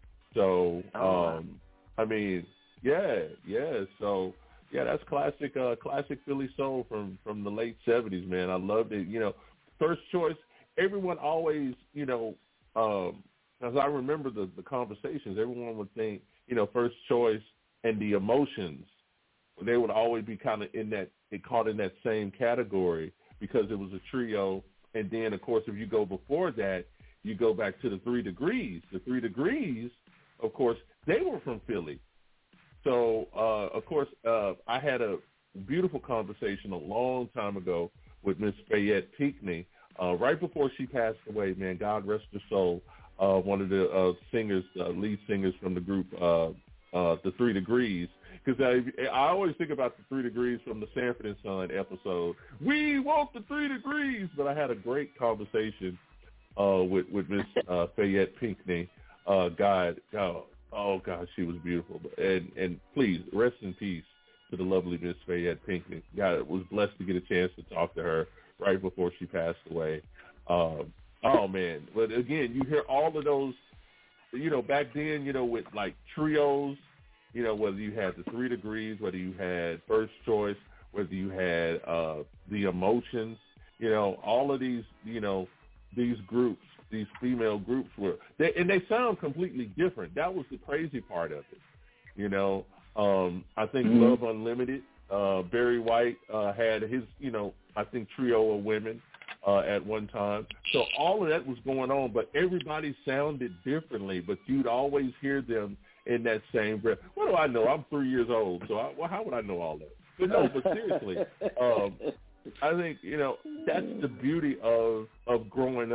So, um, I mean, yeah, yeah. So, yeah, that's classic, uh, classic Philly soul from, from the late seventies, man. I loved it. You know, First Choice. Everyone always, you know, um, as I remember the, the conversations, everyone would think, you know, First Choice and the Emotions. They would always be kind of in that, caught in that same category because it was a trio. And then, of course, if you go before that, you go back to the Three Degrees. The Three Degrees, of course, they were from Philly. So, uh, of course, uh, I had a beautiful conversation a long time ago with Miss Fayette Pinckney, uh, right before she passed away, man, God rest her soul, uh, one of the uh, singers, uh, lead singers from the group, uh, uh, The Three Degrees. Because I, I always think about the Three Degrees from the Sanford and Son episode. We want the Three Degrees. But I had a great conversation uh, with with Miss uh, Fayette Pinckney. Uh, God, oh, oh God, she was beautiful. And and please rest in peace to the lovely Miss Fayette Pinckney. God, was blessed to get a chance to talk to her right before she passed away. Um, oh man! But again, you hear all of those. You know, back then, you know, with like trios. You know, whether you had the Three Degrees, whether you had First Choice, whether you had uh, the Emotions, you know, all of these, you know, these groups, these female groups were, they, and they sound completely different. That was the crazy part of it. You know, um, I think mm-hmm. Love Unlimited, uh, Barry White uh, had his, you know, I think trio of women uh, at one time. So all of that was going on, but everybody sounded differently, but you'd always hear them in that same breath. What do I know? I'm three years old, so I, well, how would I know all that? But no, but seriously, um, I think, you know, that's the beauty of, of growing up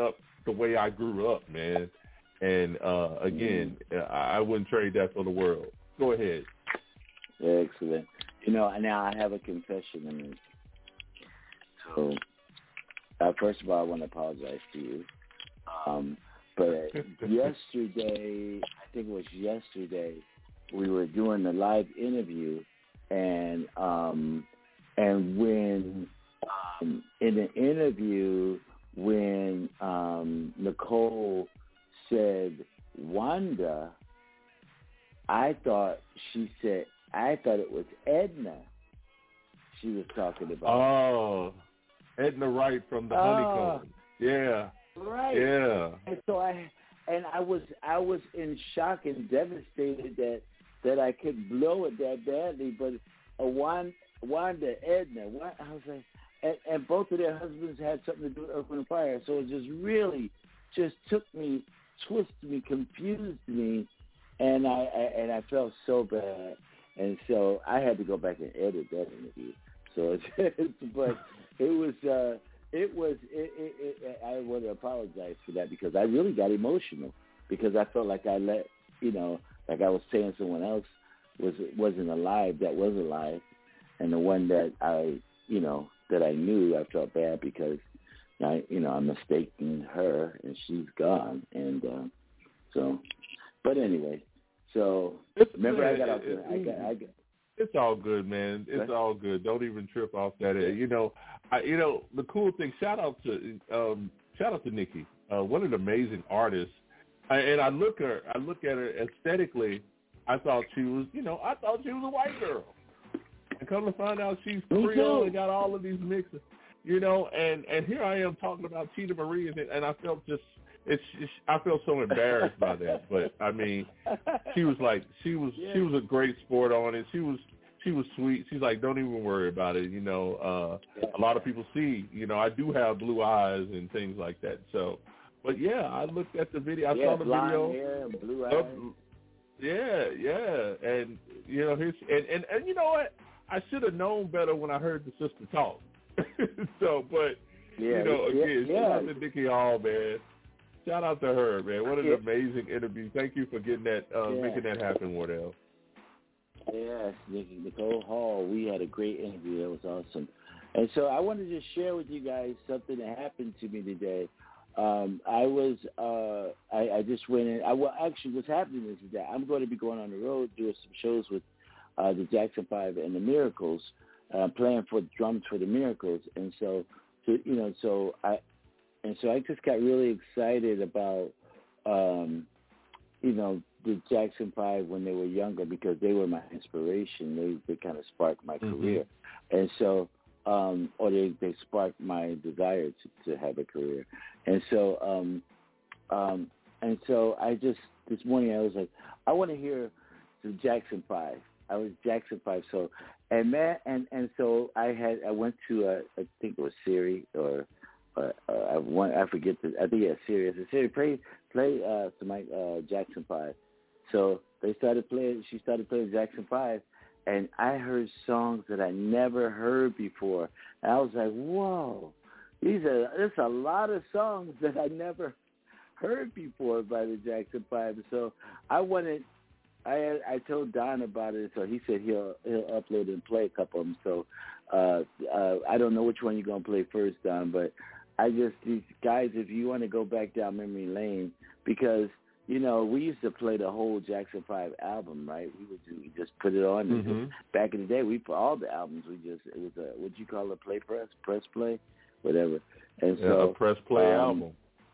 the way I grew up, man. And uh, again, mm. I wouldn't trade that for the world. Go ahead. Excellent. You know, now I have a confession to make. So, uh, first of all, I want to apologize to you. Um, but yesterday, I think it was yesterday, we were doing a live interview, and um, and when um, in the interview, when um, Nicole said Wanda, I thought she said, I thought it was Edna she was talking about. Oh, Edna Wright from the oh, Honeycomb. Yeah. Right. Yeah. And so I and I was I was in shock and devastated that that I could blow it that badly, but a Wanda, Wanda Edna, what, I was like, and, and both of their husbands had something to do with Earth, Wind and Fire, so it just really just took me, twisted me, confused me, and I, I and I felt so bad, and so I had to go back and edit that interview. So it's, but it was uh, it was it, it, it, I want to apologize for that because I really got emotional because I felt like I let you know like I was saying someone else was wasn't alive that was alive, and the one that I you know that I knew I felt bad because I you know I'm mistaking her and she's gone, and uh, so but anyway so it's, remember man, I got out it, there I got I got. It's all good, man. It's all good. Don't even trip off that. You know, I, you know the cool thing. Shout out to um, shout out to Nikki. Uh, what an amazing artist. I, and I look her. I look at her aesthetically. I thought she was, you know, I thought she was a white girl. And come to find out, she's Creole and got all of these mixes. You know, and, and here I am talking about Cheetah Marie, and, and I felt just. It's, it's I feel so embarrassed by that, but I mean, she was like she was yeah. she was a great sport on it. She was she was sweet. She's like, don't even worry about it. You know, uh, yeah. a lot of people see. You know, I do have blue eyes and things like that. So, but yeah, I looked at the video. I yeah, saw the video. Hair and blue eyes. Of, yeah, yeah, and you know, his and, and and you know what? I should have known better when I heard the sister talk. so, but yeah, you know, again, yeah, shout yeah. out to Nikki Hall, man. Shout out to her, man. What an yeah. amazing interview. Thank you for getting that, uh, yeah. making that happen, Wardell. Yes, Nikki, Nicole Hall. We had a great interview. That was awesome. And so I wanted to share with you guys something that happened to me today. Um, I was, uh, I, I just went in. I, well, actually, what's happening is that I'm going to be going on the road doing some shows with uh, the Jackson Five and the Miracles, uh, playing for drums for the Miracles. And so, so you know, so I. And so I just got really excited about, um, you know, the Jackson Five when they were younger because they were my inspiration. They they kind of sparked my mm-hmm. career. And so, um, or they, they sparked my desire to, to have a career. And so, um, um, and so I just, this morning I was like, I want to hear the Jackson Five. I was Jackson Five. So, and man, and, and so I had, I went to, a, I think it was Siri or, Uh, uh, I want I forget the I think yeah Sirius. Siri play play uh some uh Jackson Five. So they started playing. She started playing Jackson Five, and I heard songs that I never heard before. And I was like, whoa, these are there's a lot of songs that I never heard before by the Jackson Five. So I wanted. I I told Don about it, so he said he'll he'll upload and play a couple of them. So uh, uh, I don't know which one you're gonna play first, Don, but I just these guys, if you want to go back down memory lane, because you know we used to play the whole Jackson Five album, right? We would do, we just put it on. Mm-hmm. And just, back in the day, we put all the albums. We just it was a what you call a play press, press play, whatever. And yeah, so a press play um, album.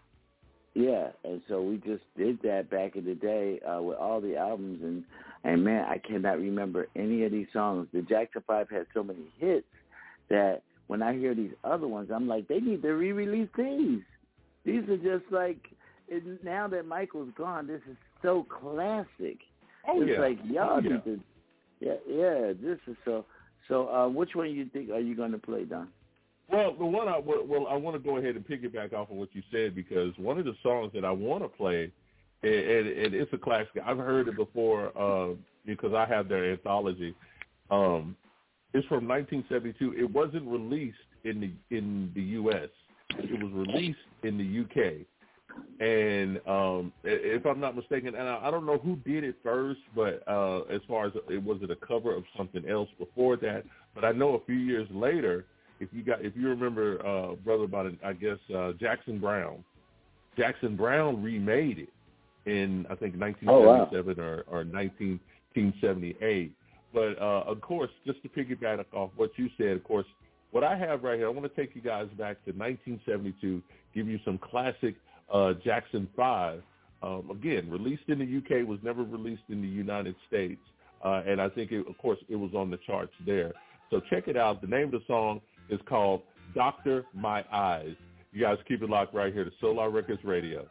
Yeah, and so we just did that back in the day uh, with all the albums, and and man, I cannot remember any of these songs. The Jackson Five had so many hits that when I hear these other ones, I'm like, they need to re-release these. These are just like it, now that Michael's gone, this is so classic. Oh it's yeah, like y'all oh, yeah. need to, yeah, yeah. This is so. So, uh, which one do you think are you going to play, Don? Well, the one I well, I want to go ahead and piggyback off of what you said because one of the songs that I want to play, and, and, and it's a classic. I've heard it before uh, because I have their anthology. Um, it's from nineteen seventy-two. It wasn't released in the in the U S. It was released in the U K, And um, if I'm not mistaken, and I, I don't know who did it first, but uh, as far as it was it a cover of something else before that. But I know a few years later, if you got if you remember, uh, brother, about it, I guess uh, Jackson Browne. Jackson Browne remade it in I think nineteen seventy-seven oh, wow. or, or nineteen seventy-eight. But uh, of course, just to piggyback off what you said, of course, what I have right here, I want to take you guys back to nineteen seventy-two, give you some classic. Uh, Jackson five, um, again, released in the U K, was never released in the United States. Uh, and I think, it, of course, it was on the charts there. So check it out. The name of the song is called Doctor My Eyes. You guys keep it locked right here to Solar Records Radio.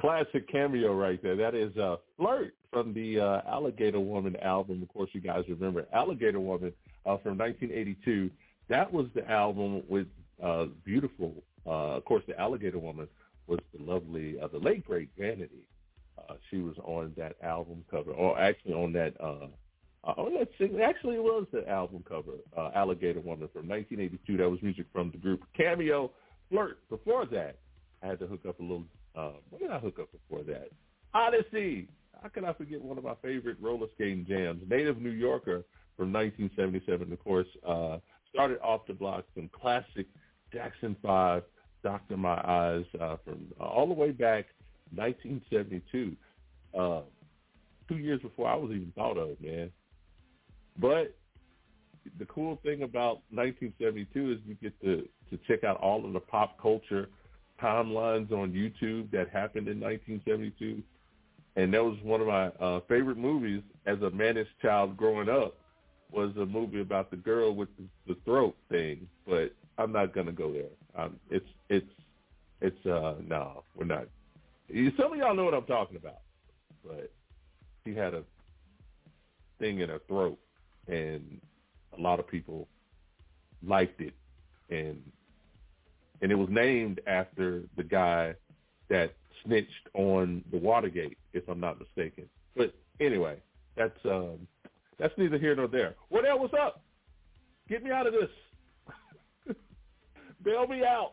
classic cameo right there. That is uh, Flirt from the uh, Alligator Woman album. Of course, you guys remember Alligator Woman uh, from nineteen eighty-two. That was the album with uh, beautiful, uh, of course, the Alligator Woman was the lovely, uh, the late, great Vanity. Uh, she was on that album cover, or actually on that, uh, uh, on that single. Actually, it was the album cover, uh, Alligator Woman from nineteen eighty-two. That was music from the group Cameo. Flirt. Before that, I had to hook up a little. Uh, what did I hook up before that? Odyssey. How can I forget one of my favorite roller skating jams? Native New Yorker from nineteen seventy-seven. Of course, uh, started off the block some classic Jackson five, Doctor My Eyes uh, from uh, all the way back nineteen seventy-two. Uh, two years before I was even thought of, man. But the cool thing about nineteen seventy-two is you get to, to check out all of the pop culture timelines on YouTube that happened in nineteen seventy-two. And that was one of my uh, favorite movies as a managed child growing up, was a movie about the girl with the, the throat thing. But I'm not going to go there. Um, it's, it's, it's, uh, no, we're not. Some of y'all know what I'm talking about. But she had a thing in her throat, and a lot of people liked it. And and it was named after the guy that snitched on the Watergate, if I'm not mistaken. But anyway, that's um, that's neither here nor there. Wardell, what's up? Get me out of this. Bail me out.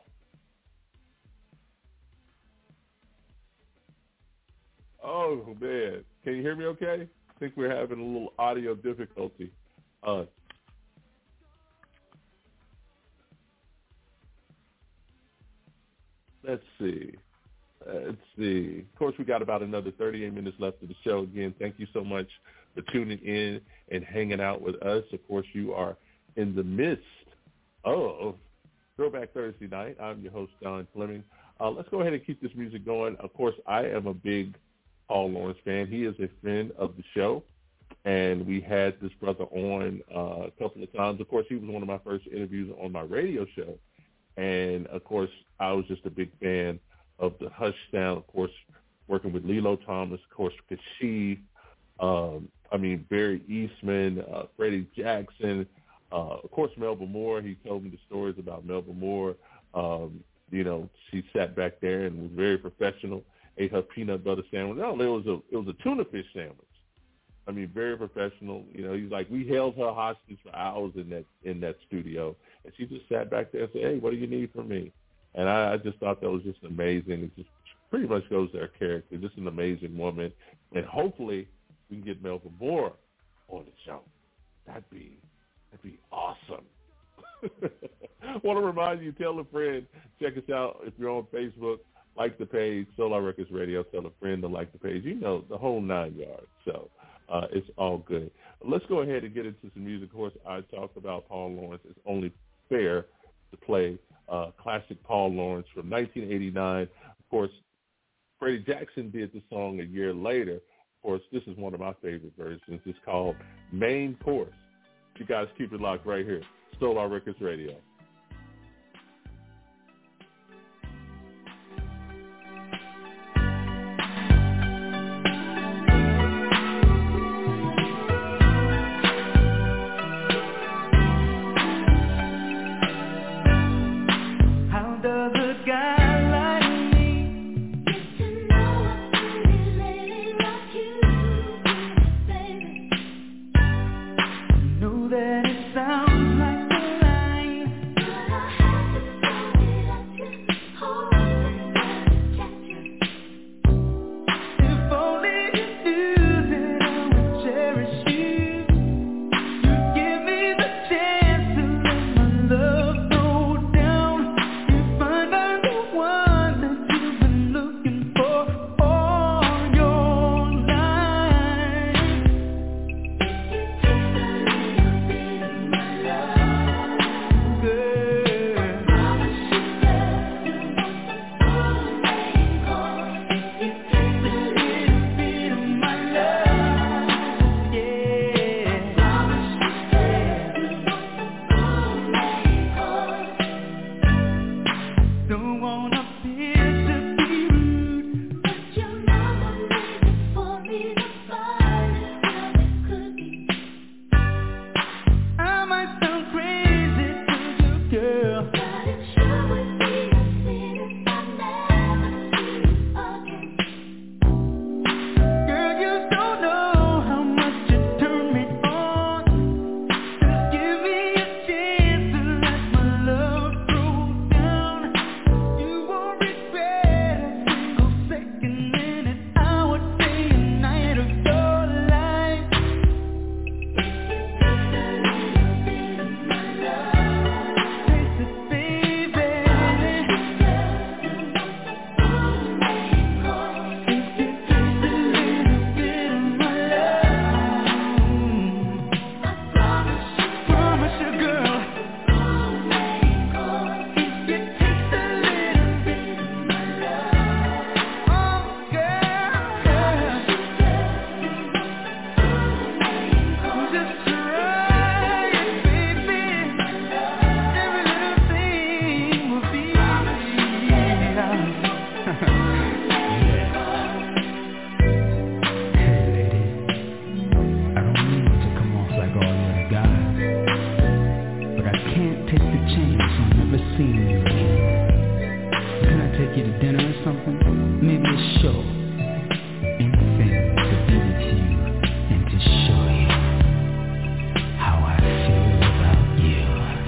Oh, man. Can you hear me okay? I think we're having a little audio difficulty. Uh, let's see. Let's see. Of course, we got about another thirty-eight minutes left of the show. Again, thank you so much for tuning in and hanging out with us. Of course, you are in the midst of Throwback Thursday night. I'm your host, Don Fleming. Uh, let's go ahead and keep this music going. Of course, I am a big Paul Lawrence fan. He is a friend of the show, and we had this brother on uh, a couple of times. Of course, he was one of my first interviews on my radio show, and, of course, I was just a big fan of the Hush Sound, of course, working with Lilo Thomas, of course, Kashif, um, I mean, Barry Eastman, uh, Freddie Jackson, uh, of course, Melba Moore. He told me the stories about Melba Moore. Um, you know, she sat back there and was very professional, ate her peanut butter sandwich. No, it was a it was a tuna fish sandwich. I mean, very professional. You know, he's like, we held her hostage for hours in that in that studio, and she just sat back there and said, hey, what do you need from me? And I, I just thought that was just amazing. It just pretty much goes to her character. Just an amazing woman. And hopefully we can get Melba Moore on the show. That'd be that'd be awesome. I want to remind you, tell a friend, check us out if you're on Facebook, like the page, Solar Records Radio, tell a friend to like the page. You know, the whole nine yards. So uh, it's all good. Let's go ahead and get into some music. Of course, I talked about Paul Lawrence. It's only fair to play Uh, classic Paul Lawrence from nineteen eighty-nine. Of course, Freddie Jackson did the song a year later. Of course, this is one of my favorite versions. It's called Main Course. You guys keep it locked right here. Solar Records Radio. That it sounds like the line can't take the chance on never seeing you again. Can I take you to dinner or something? Maybe a show. Anything to be with you and to show you how I feel about you.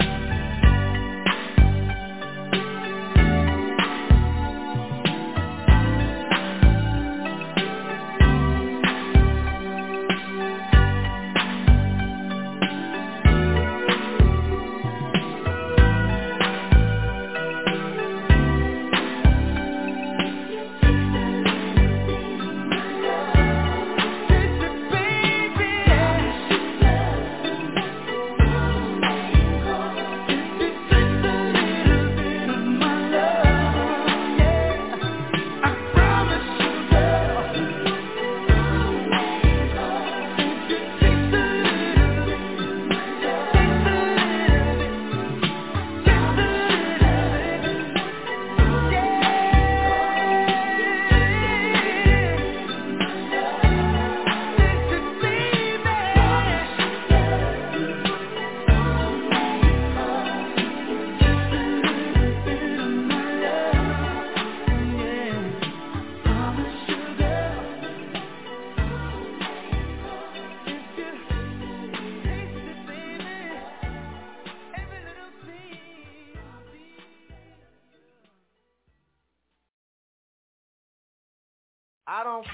I don't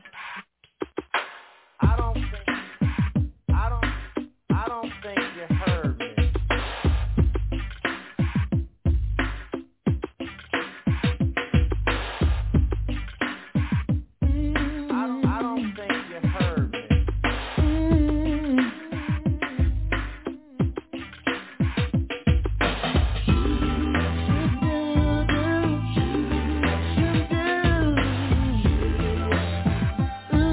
I don't think I don't I don't think you heard me. I don't I don't think you heard me. Ooh.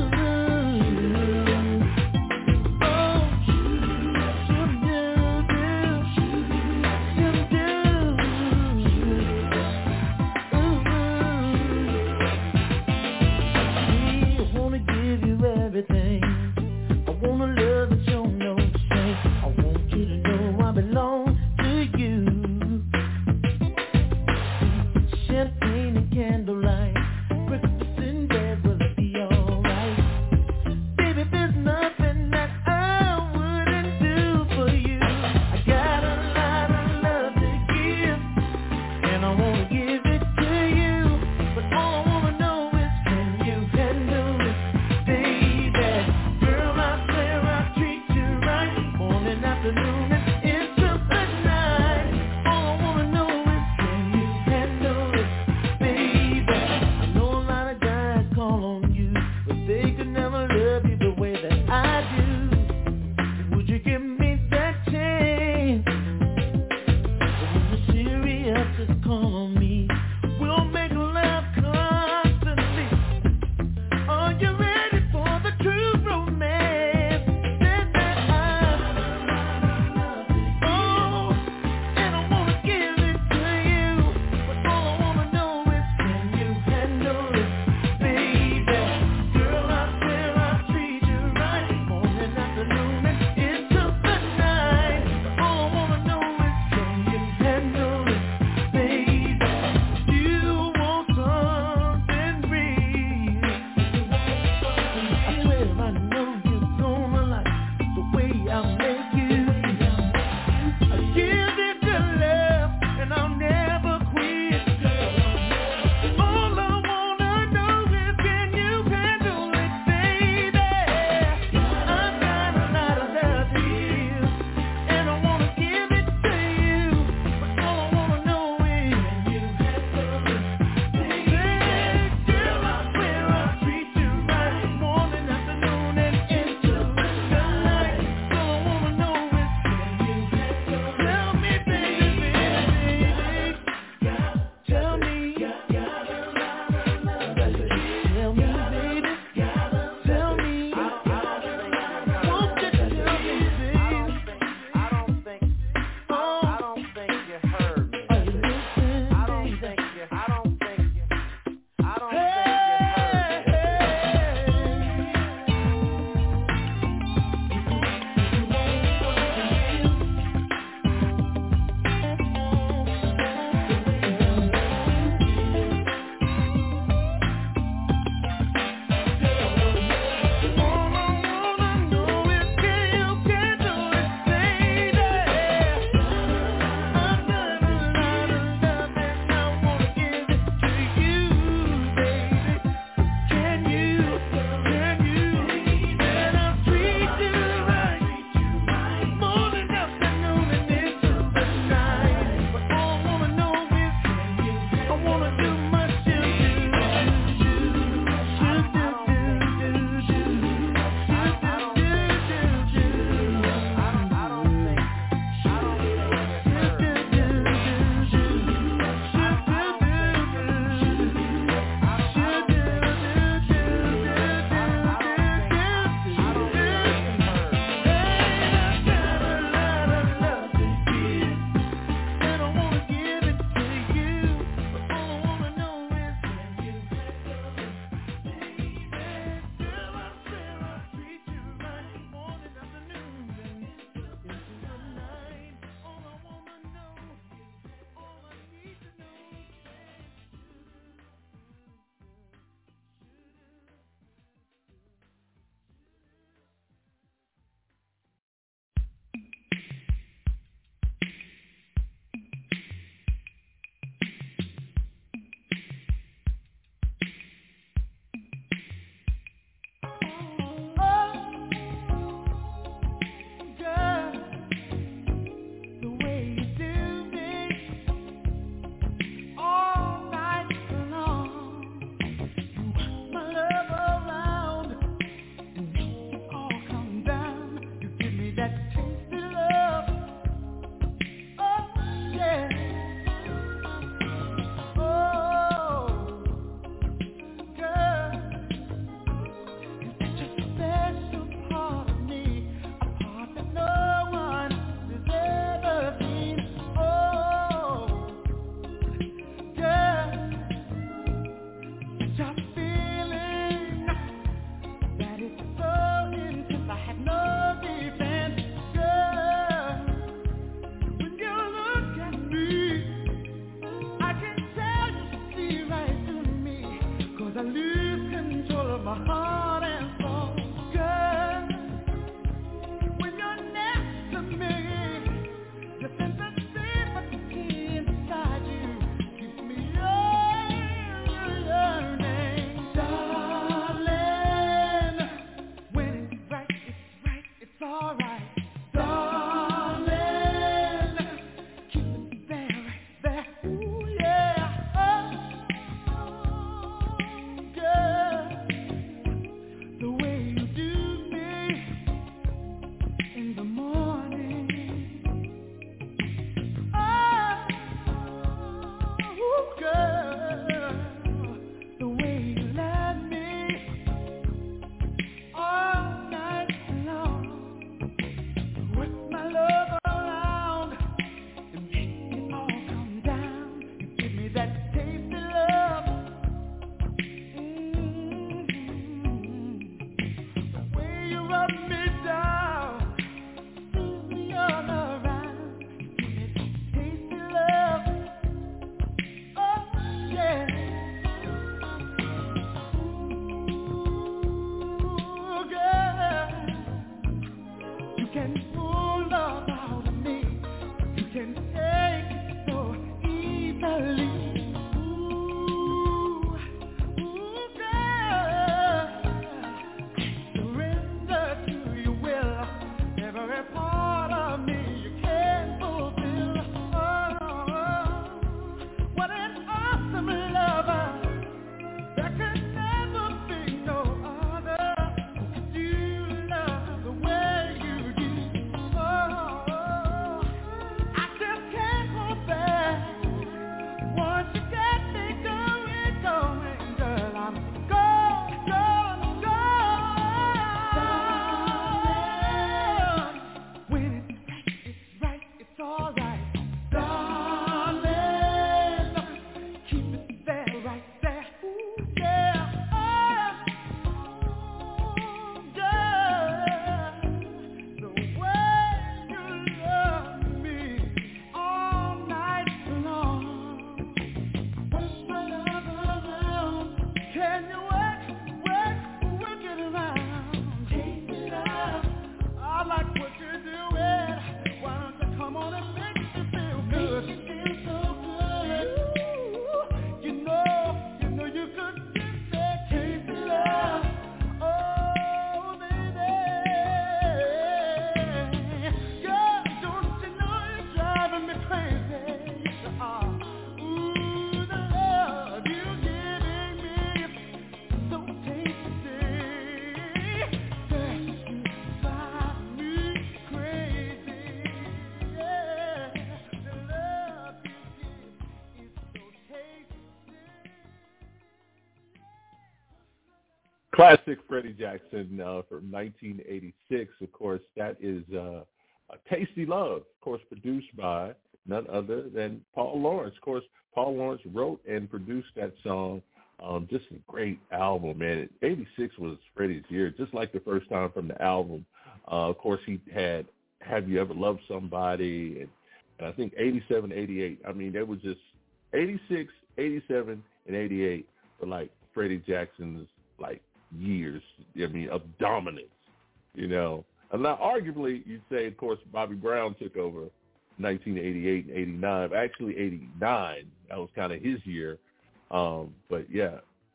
Classic Freddie Jackson uh, from nineteen eighty-six. Of course, that is uh, a Tasty Love, of course, produced by none other than Paul Lawrence. Of course, Paul Lawrence wrote and produced that song. Um, just a great album, man. eighty-six was Freddie's year, just like the first time from the album. Uh, of course, he had Have You Ever Loved Somebody? And, and I think eighty-seven, eighty-eight. I mean, there was just eighty-six, eighty-seven, and eighty-eight were like Freddie Jackson's, like, years, I mean, of dominance, you know. And now, arguably, you'd say, of course, Bobby Brown took over nineteen eighty-eight and eighty-nine. Actually, eighty-nine, that was kind of his year. Um, but, yeah,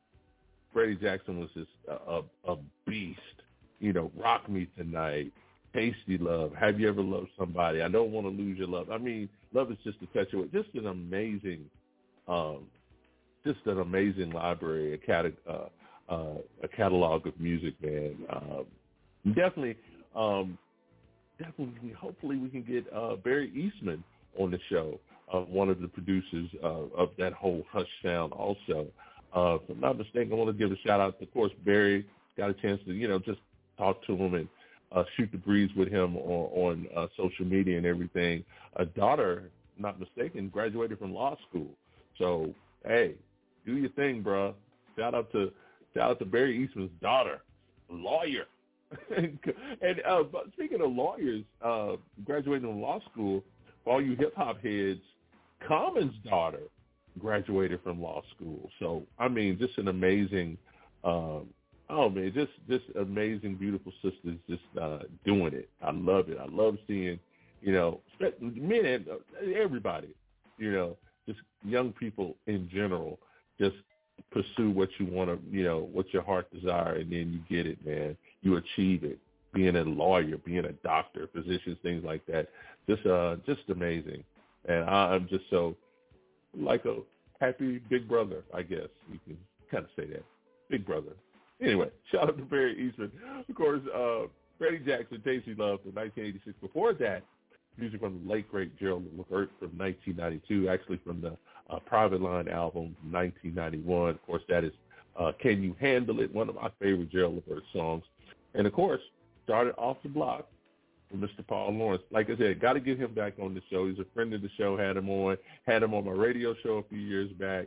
Freddie Jackson was just a, a, a beast. You know, Rock Me Tonight, Tasty Love, Have You Ever Loved Somebody? I Don't Want to Lose Your Love. I mean, Love Is Just a Touch Away. Just an amazing, um, just an amazing library, a cat, uh, Uh, a catalog of music, man. Um, definitely, um, definitely. Hopefully, we can get uh, Barry Eastman on the show, uh, one of the producers uh, of that whole Hush sound. Also, uh, if I'm not mistaken, I want to give a shout out. To, of course, Barry got a chance to, you know, just talk to him and uh, shoot the breeze with him on, on uh, social media and everything. A daughter, not mistaken, graduated from law school. So, hey, do your thing, bro. Shout out to. Shout out to Barry Eastman's daughter, lawyer. and uh, but speaking of lawyers, uh, graduating from law school, for all you hip-hop heads, Common's daughter graduated from law school. So, I mean, just an amazing, um, oh, man, just, just amazing, beautiful sisters just uh, doing it. I love it. I love seeing, you know, men and everybody, you know, just young people in general just pursue what you want to, you know, what your heart desire, and then you get it, man. You achieve it. Being a lawyer, being a doctor, physicians, things like that. Just, uh, just amazing. And I, I'm just so like a happy big brother, I guess you can kind of say that, big brother. Anyway, shout out to Barry Eastman. Of course, uh, Freddie Jackson, Tasty Love from nineteen eighty-six. Before that, music from the late great Gerald Levert from nineteen ninety-two, actually from the uh, Private Line album from nineteen ninety-one. Of course, that is uh, Can You Handle It, one of my favorite Gerald Levert songs. And, of course, started off the block with Mister Paul Lawrence. Like I said, got to get him back on the show. He's a friend of the show, had him on, had him on my radio show a few years back.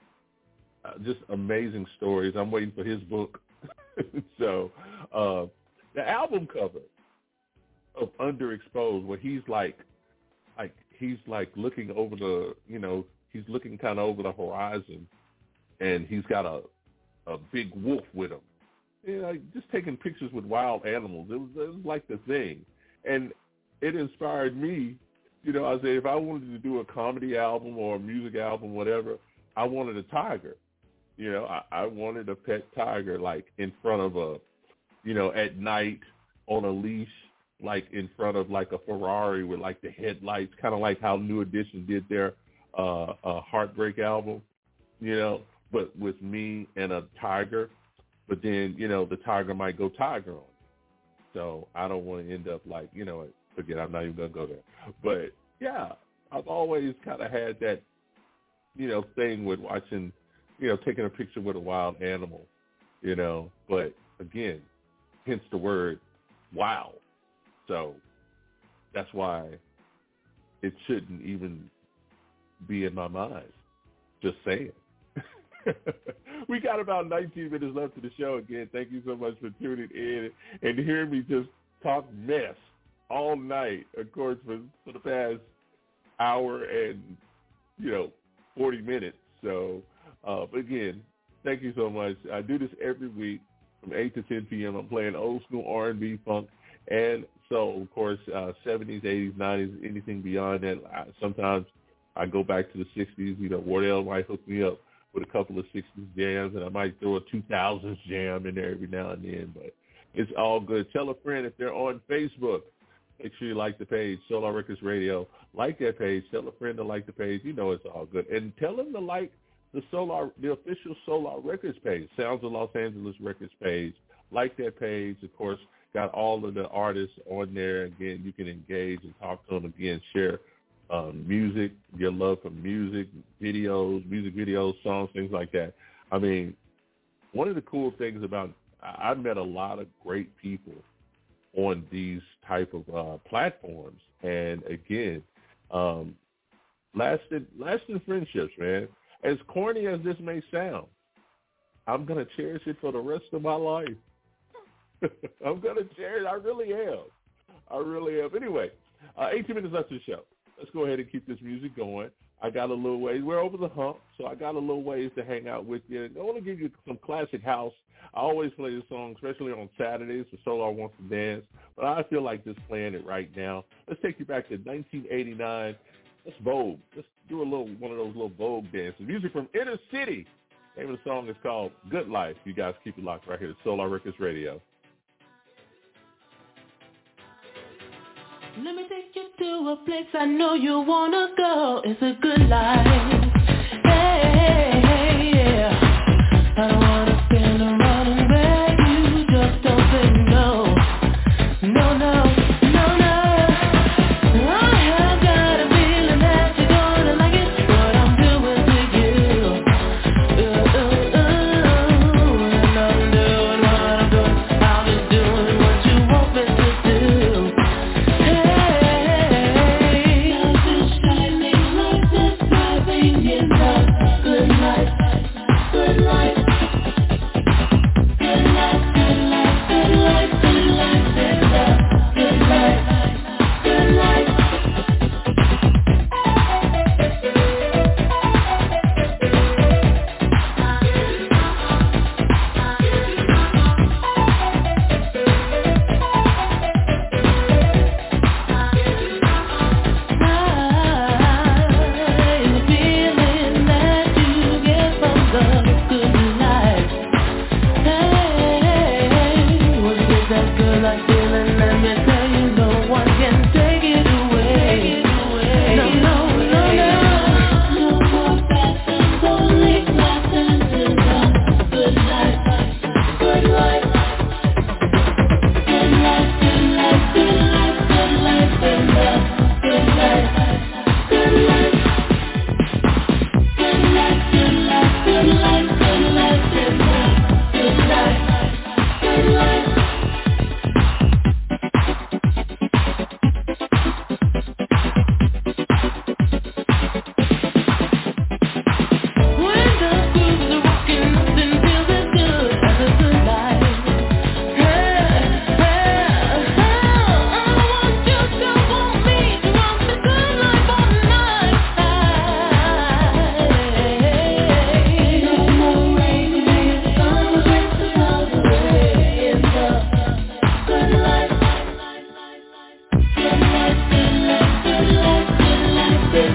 Uh, just amazing stories. I'm waiting for his book. so uh, the album cover of Underexposed, where he's like, like he's like looking over the, you know, he's looking kind of over the horizon, and he's got a a big wolf with him. You know, like just taking pictures with wild animals. It was, it was like the thing, and it inspired me You know, I say if I wanted to do a comedy album or a music album, whatever, I wanted a tiger. You know, I, I wanted a pet tiger, like in front of a, you know, at night on a leash, like in front of like a Ferrari with like the headlights, kind of like how New Edition did their uh, uh, Heartbreak album, you know, but with me and a tiger. But then, you know, the tiger might go tiger on me. So I don't want to end up like, you know, forget, I'm not even going to go there. But, yeah, I've always kind of had that, you know, thing with watching, you know, taking a picture with a wild animal, you know. But, again, hence the word wow. So that's why it shouldn't even be in my mind. Just saying. We got about nineteen minutes left of the show. Again, thank you so much for tuning in and hearing me just talk mess all night, of course, for, for the past hour and, you know, forty minutes. So, uh, but again, thank you so much. I do this every week from eight to ten p.m. I'm playing old school R and B, funk, and soul, of course, uh, seventies, eighties, nineties, anything beyond that. I, sometimes I go back to the sixties. You know, Wardell might hook me up with a couple of sixties jams, and I might throw a two thousands jam in there every now and then, but it's all good. Tell a friend if they're on Facebook. Make sure you like the page, Solar Records Radio. Like that page. Tell a friend to like the page. You know it's all good. And tell them to like the Solar, the official Solar Records page, Sounds of Los Angeles Records page. Like that page. Of course, got all of the artists on there. Again, you can engage and talk to them. Again, share um, music, your love for music, videos, music videos, songs, things like that. I mean, one of the cool things about, I met a lot of great people on these type of uh, platforms. And again, um, lasting, lasting friendships, man. As corny as this may sound, I'm going to cherish it for the rest of my life. I'm going to cherish it. I really am. I really am. Anyway, uh, eighteen minutes left of the show. Let's go ahead and keep this music going. I got a little ways. We're over the hump, so I got a little ways to hang out with you. I want to give you some classic house. I always play this song, especially on Saturdays, for Solar Wants to Dance, but I feel like just playing it right now. Let's take you back to nineteen eighty-nine. Let's Vogue. Let's do a little one of those little Vogue dances. Music from Inner City. The name of the song is called Good Life. You guys keep it locked right here at Solar Records Radio. Let me take you to a place I know you wanna go. It's a good life. Hey, hey, yeah. I don't wanna stand around and beg you. Just don't say no. No, no, no, no. I have got a feeling that you're gonna like it. What I'm doing to you. Ooh, ooh, ooh. And I'm doing what I'm doing. I'm just doing what you want me to do. Yeah.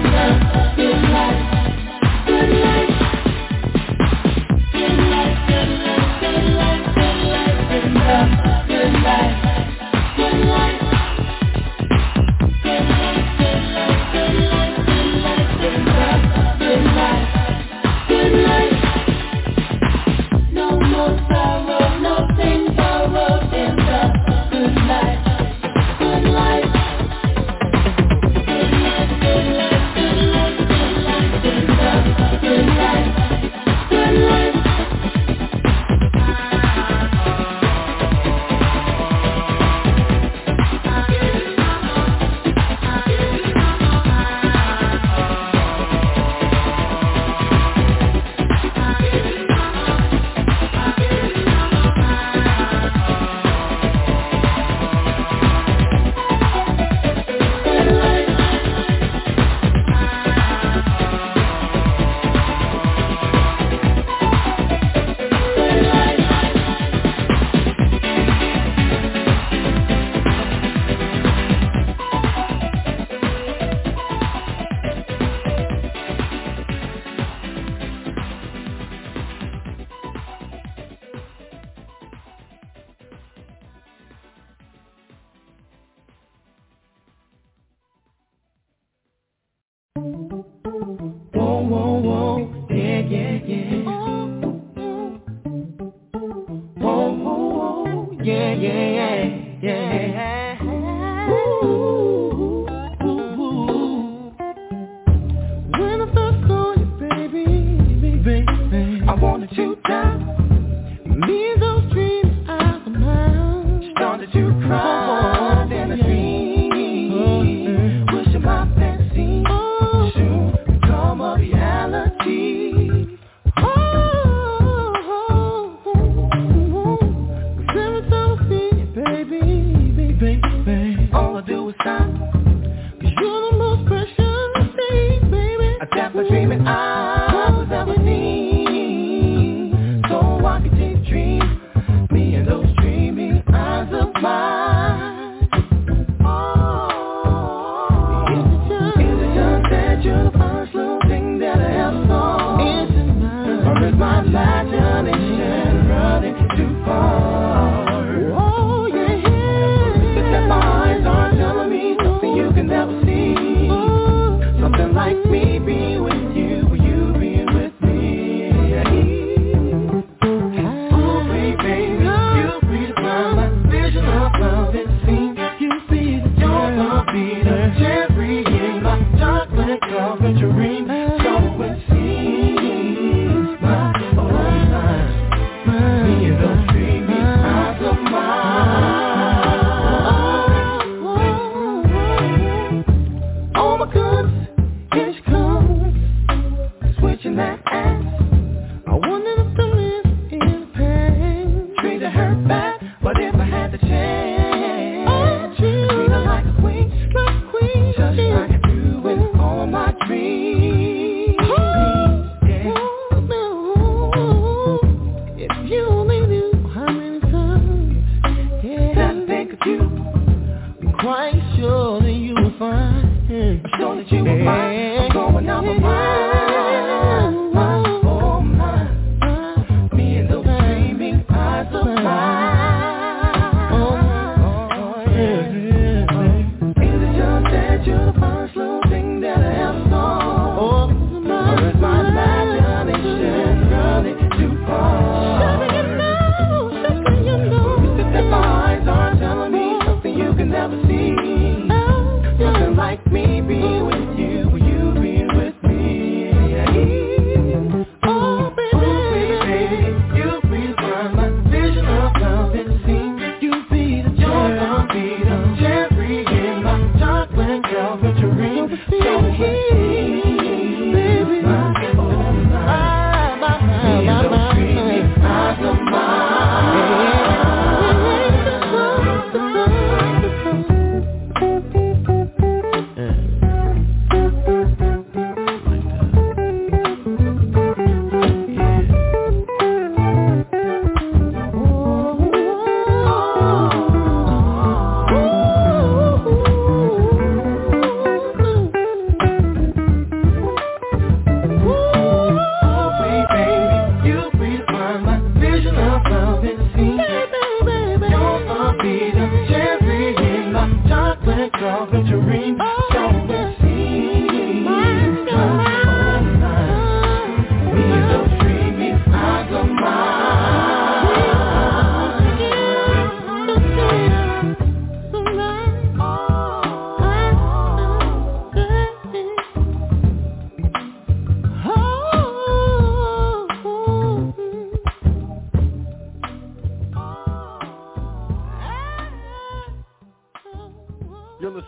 Treat her like a queen, just like I do with all my dreams.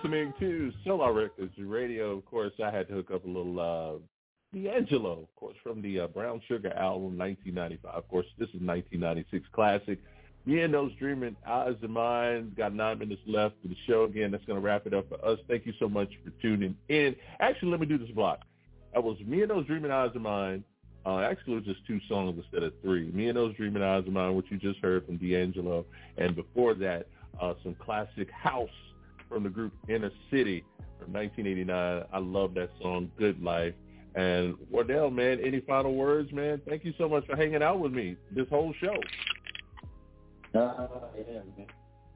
listening to Solar Records Radio. Of course, I had to hook up a little uh, D'Angelo, of course, from the uh, Brown Sugar album, nineteen ninety-five. Of course, this is nineteen ninety-six classic. Me and Those Dreaming Eyes of Mine. Got nine minutes left for the show. Again, that's going to wrap it up for us. Thank you so much for tuning in. Actually, let me do this block. That was Me and Those Dreaming Eyes of Mine. Uh, actually, it was just two songs instead of three. Me and Those Dreaming Eyes of Mine, which you just heard from D'Angelo. And before that, uh, some classic house from the group Inner City from nineteen eighty-nine. I love that song, Good Life. And Wardell, man, any final words, man? Thank you so much for hanging out with me this whole show. Uh, yeah, man.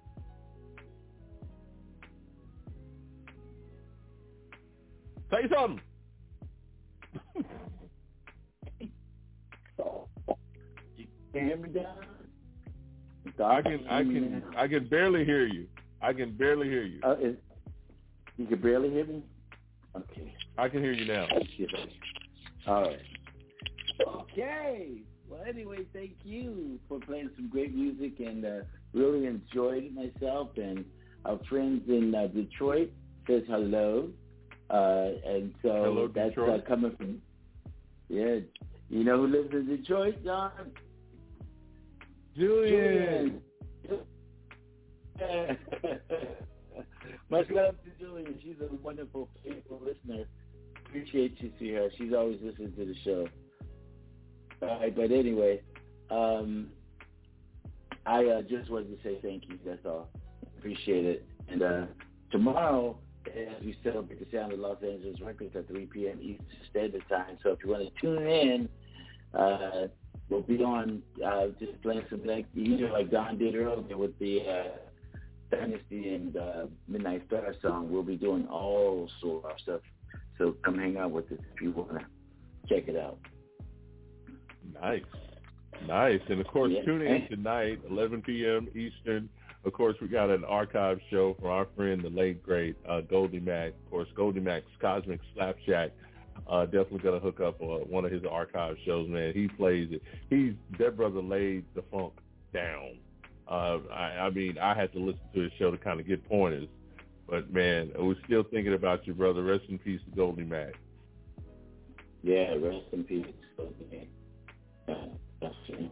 Say something. You can hear me, Don? I can, I can, I can barely hear you. I can barely hear you. Uh, is, you can barely hear me? Okay. I can hear you now. All right. Okay. Well, anyway, thank you for playing some great music, and uh, really enjoyed it myself. And our friends in uh, Detroit says hello. Uh, and so hello, that's uh, coming from, yeah. You know who lives in Detroit, John? Julian. Julian. Much love to Julian. She's a wonderful, faithful listener. Appreciate you, see her. She's always listening to the show. All right, but anyway, um, I uh, just wanted to say thank you. That's all. Appreciate it. And uh, tomorrow, as we celebrate the sound of Los Angeles Records at three p.m. Eastern Standard Time. So if you want to tune in, uh, we'll be on uh, just playing some like you know like Don did earlier with the uh, Dynasty and uh, Midnight Star song. We'll be doing all sort of stuff. So come hang out with us if you want to check it out. Nice. Nice. And, of course, yeah. tune in tonight, eleven p.m. Eastern. Of course, we got an archive show from our friend, the late, great uh, Goldie Mac. Of course, Goldie Mac's Cosmic Slap Shack. Uh, definitely going to hook up uh, one of his archive shows, man. He plays it. He's, that brother laid the funk down. Uh, I, I mean, I had to listen to his show to kind of get pointers. But, man, we're still thinking about you, brother. Rest in peace to Goldie Mac. Yeah, rest in peace, Goldie Mac. That's true.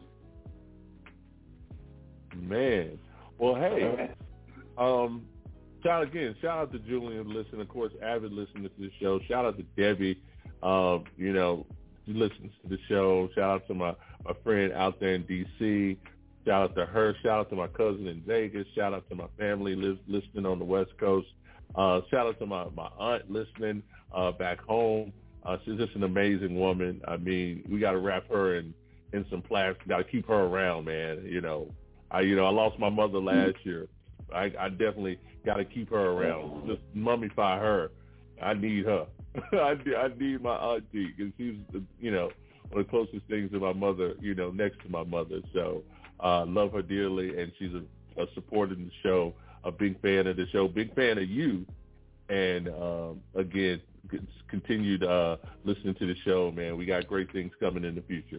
Man. Well, hey, um, shout again, shout out to Julian, listen, of course, avid listener to the show. Shout out to Debbie, um, you know, she listens to the show. Shout out to my, my friend out there in D C. Shout out to her. Shout out to my cousin in Vegas. Shout out to my family lives, listening on the West Coast. Uh, shout out to my, my aunt listening uh, back home. Uh, she's just an amazing woman. I mean, we got to wrap her in, in some plastic. Got to keep her around, man, you know. I, you know, I lost my mother last year. I, I definitely got to keep her around. Just mummify her. I need her. I, I need my auntie because she's, you know, one of the closest things to my mother, you know, next to my mother. So uh, love her dearly, and she's a, a supporter in the show, a big fan of the show, big fan of you. And, um, again, continued uh, listening to the show, man. We got great things coming in the future.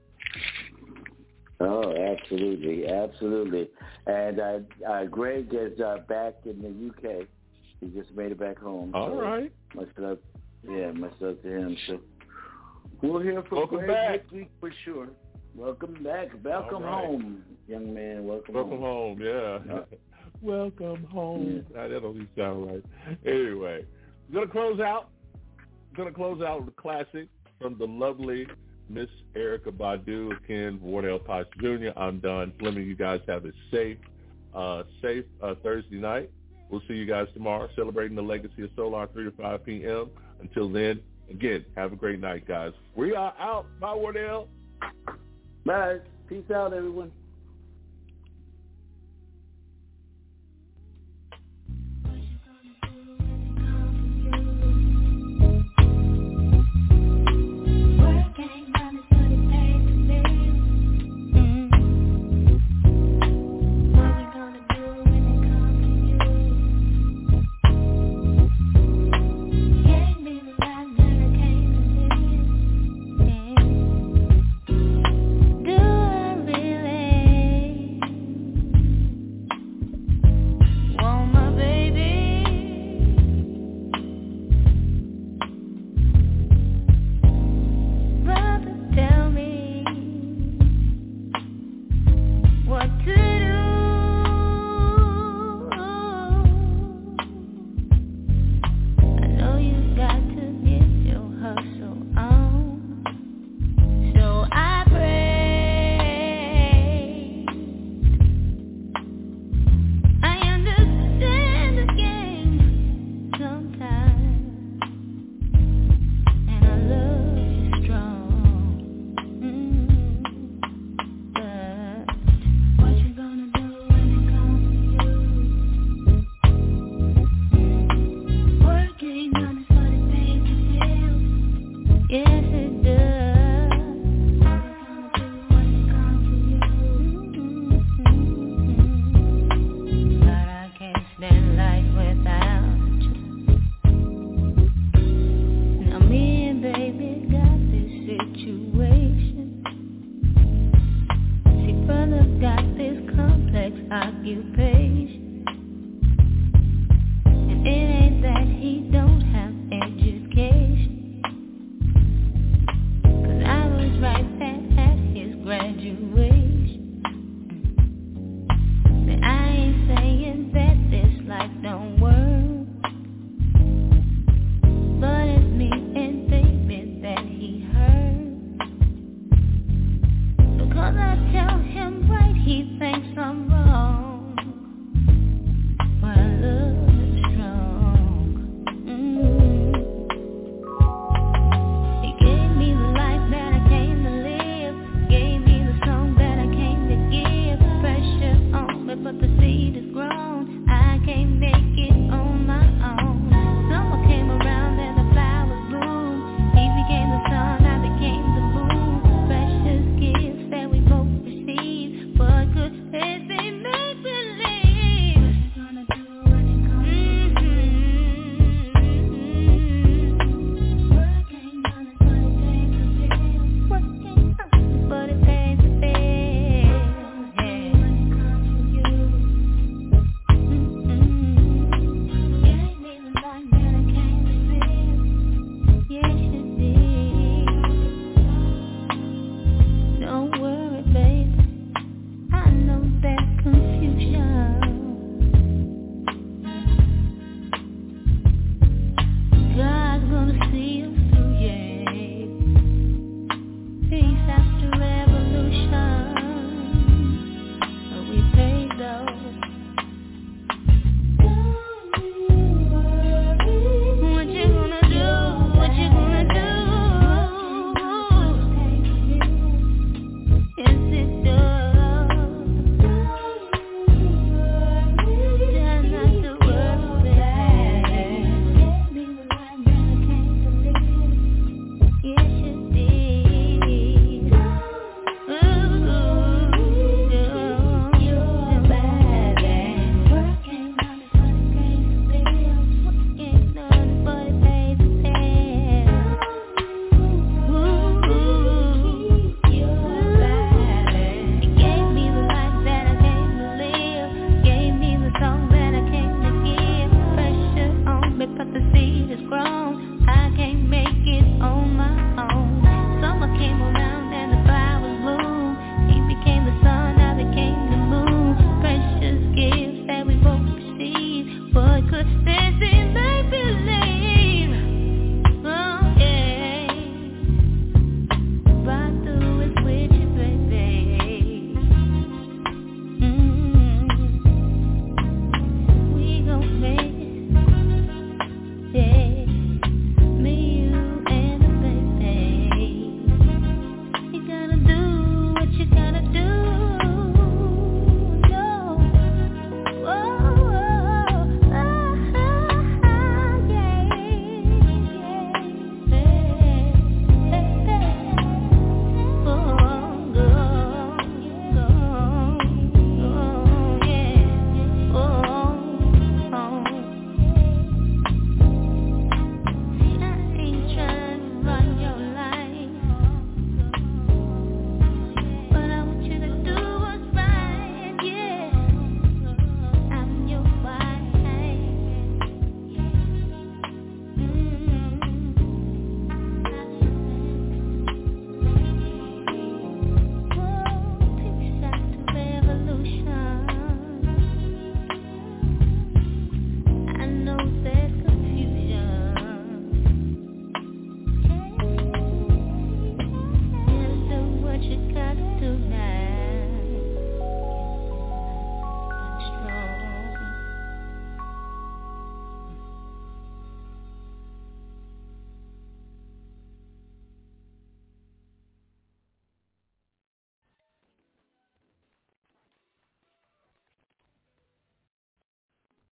Oh, absolutely, absolutely. And uh, uh, Greg is uh, back in the U K. He just made it back home. All so right. Much love, yeah, much love to him. So we'll hear from Welcome Greg back. next week for sure. Welcome back. Welcome right. home, young man. Welcome, Welcome home. home, yeah. Uh, Welcome home. Yeah. Nah, that don't even sound right. Anyway, we're going to close out. We're going to close out with a classic from the lovely Miss Erykah Badu, Ken Wardell Potts Junior I'm Don Fleming. You guys have a safe, uh, safe uh, Thursday night. We'll see you guys tomorrow celebrating the legacy of Solar, three to five p.m. Until then, again, have a great night, guys. We are out. Bye, Wardell. Bye. Peace out, everyone.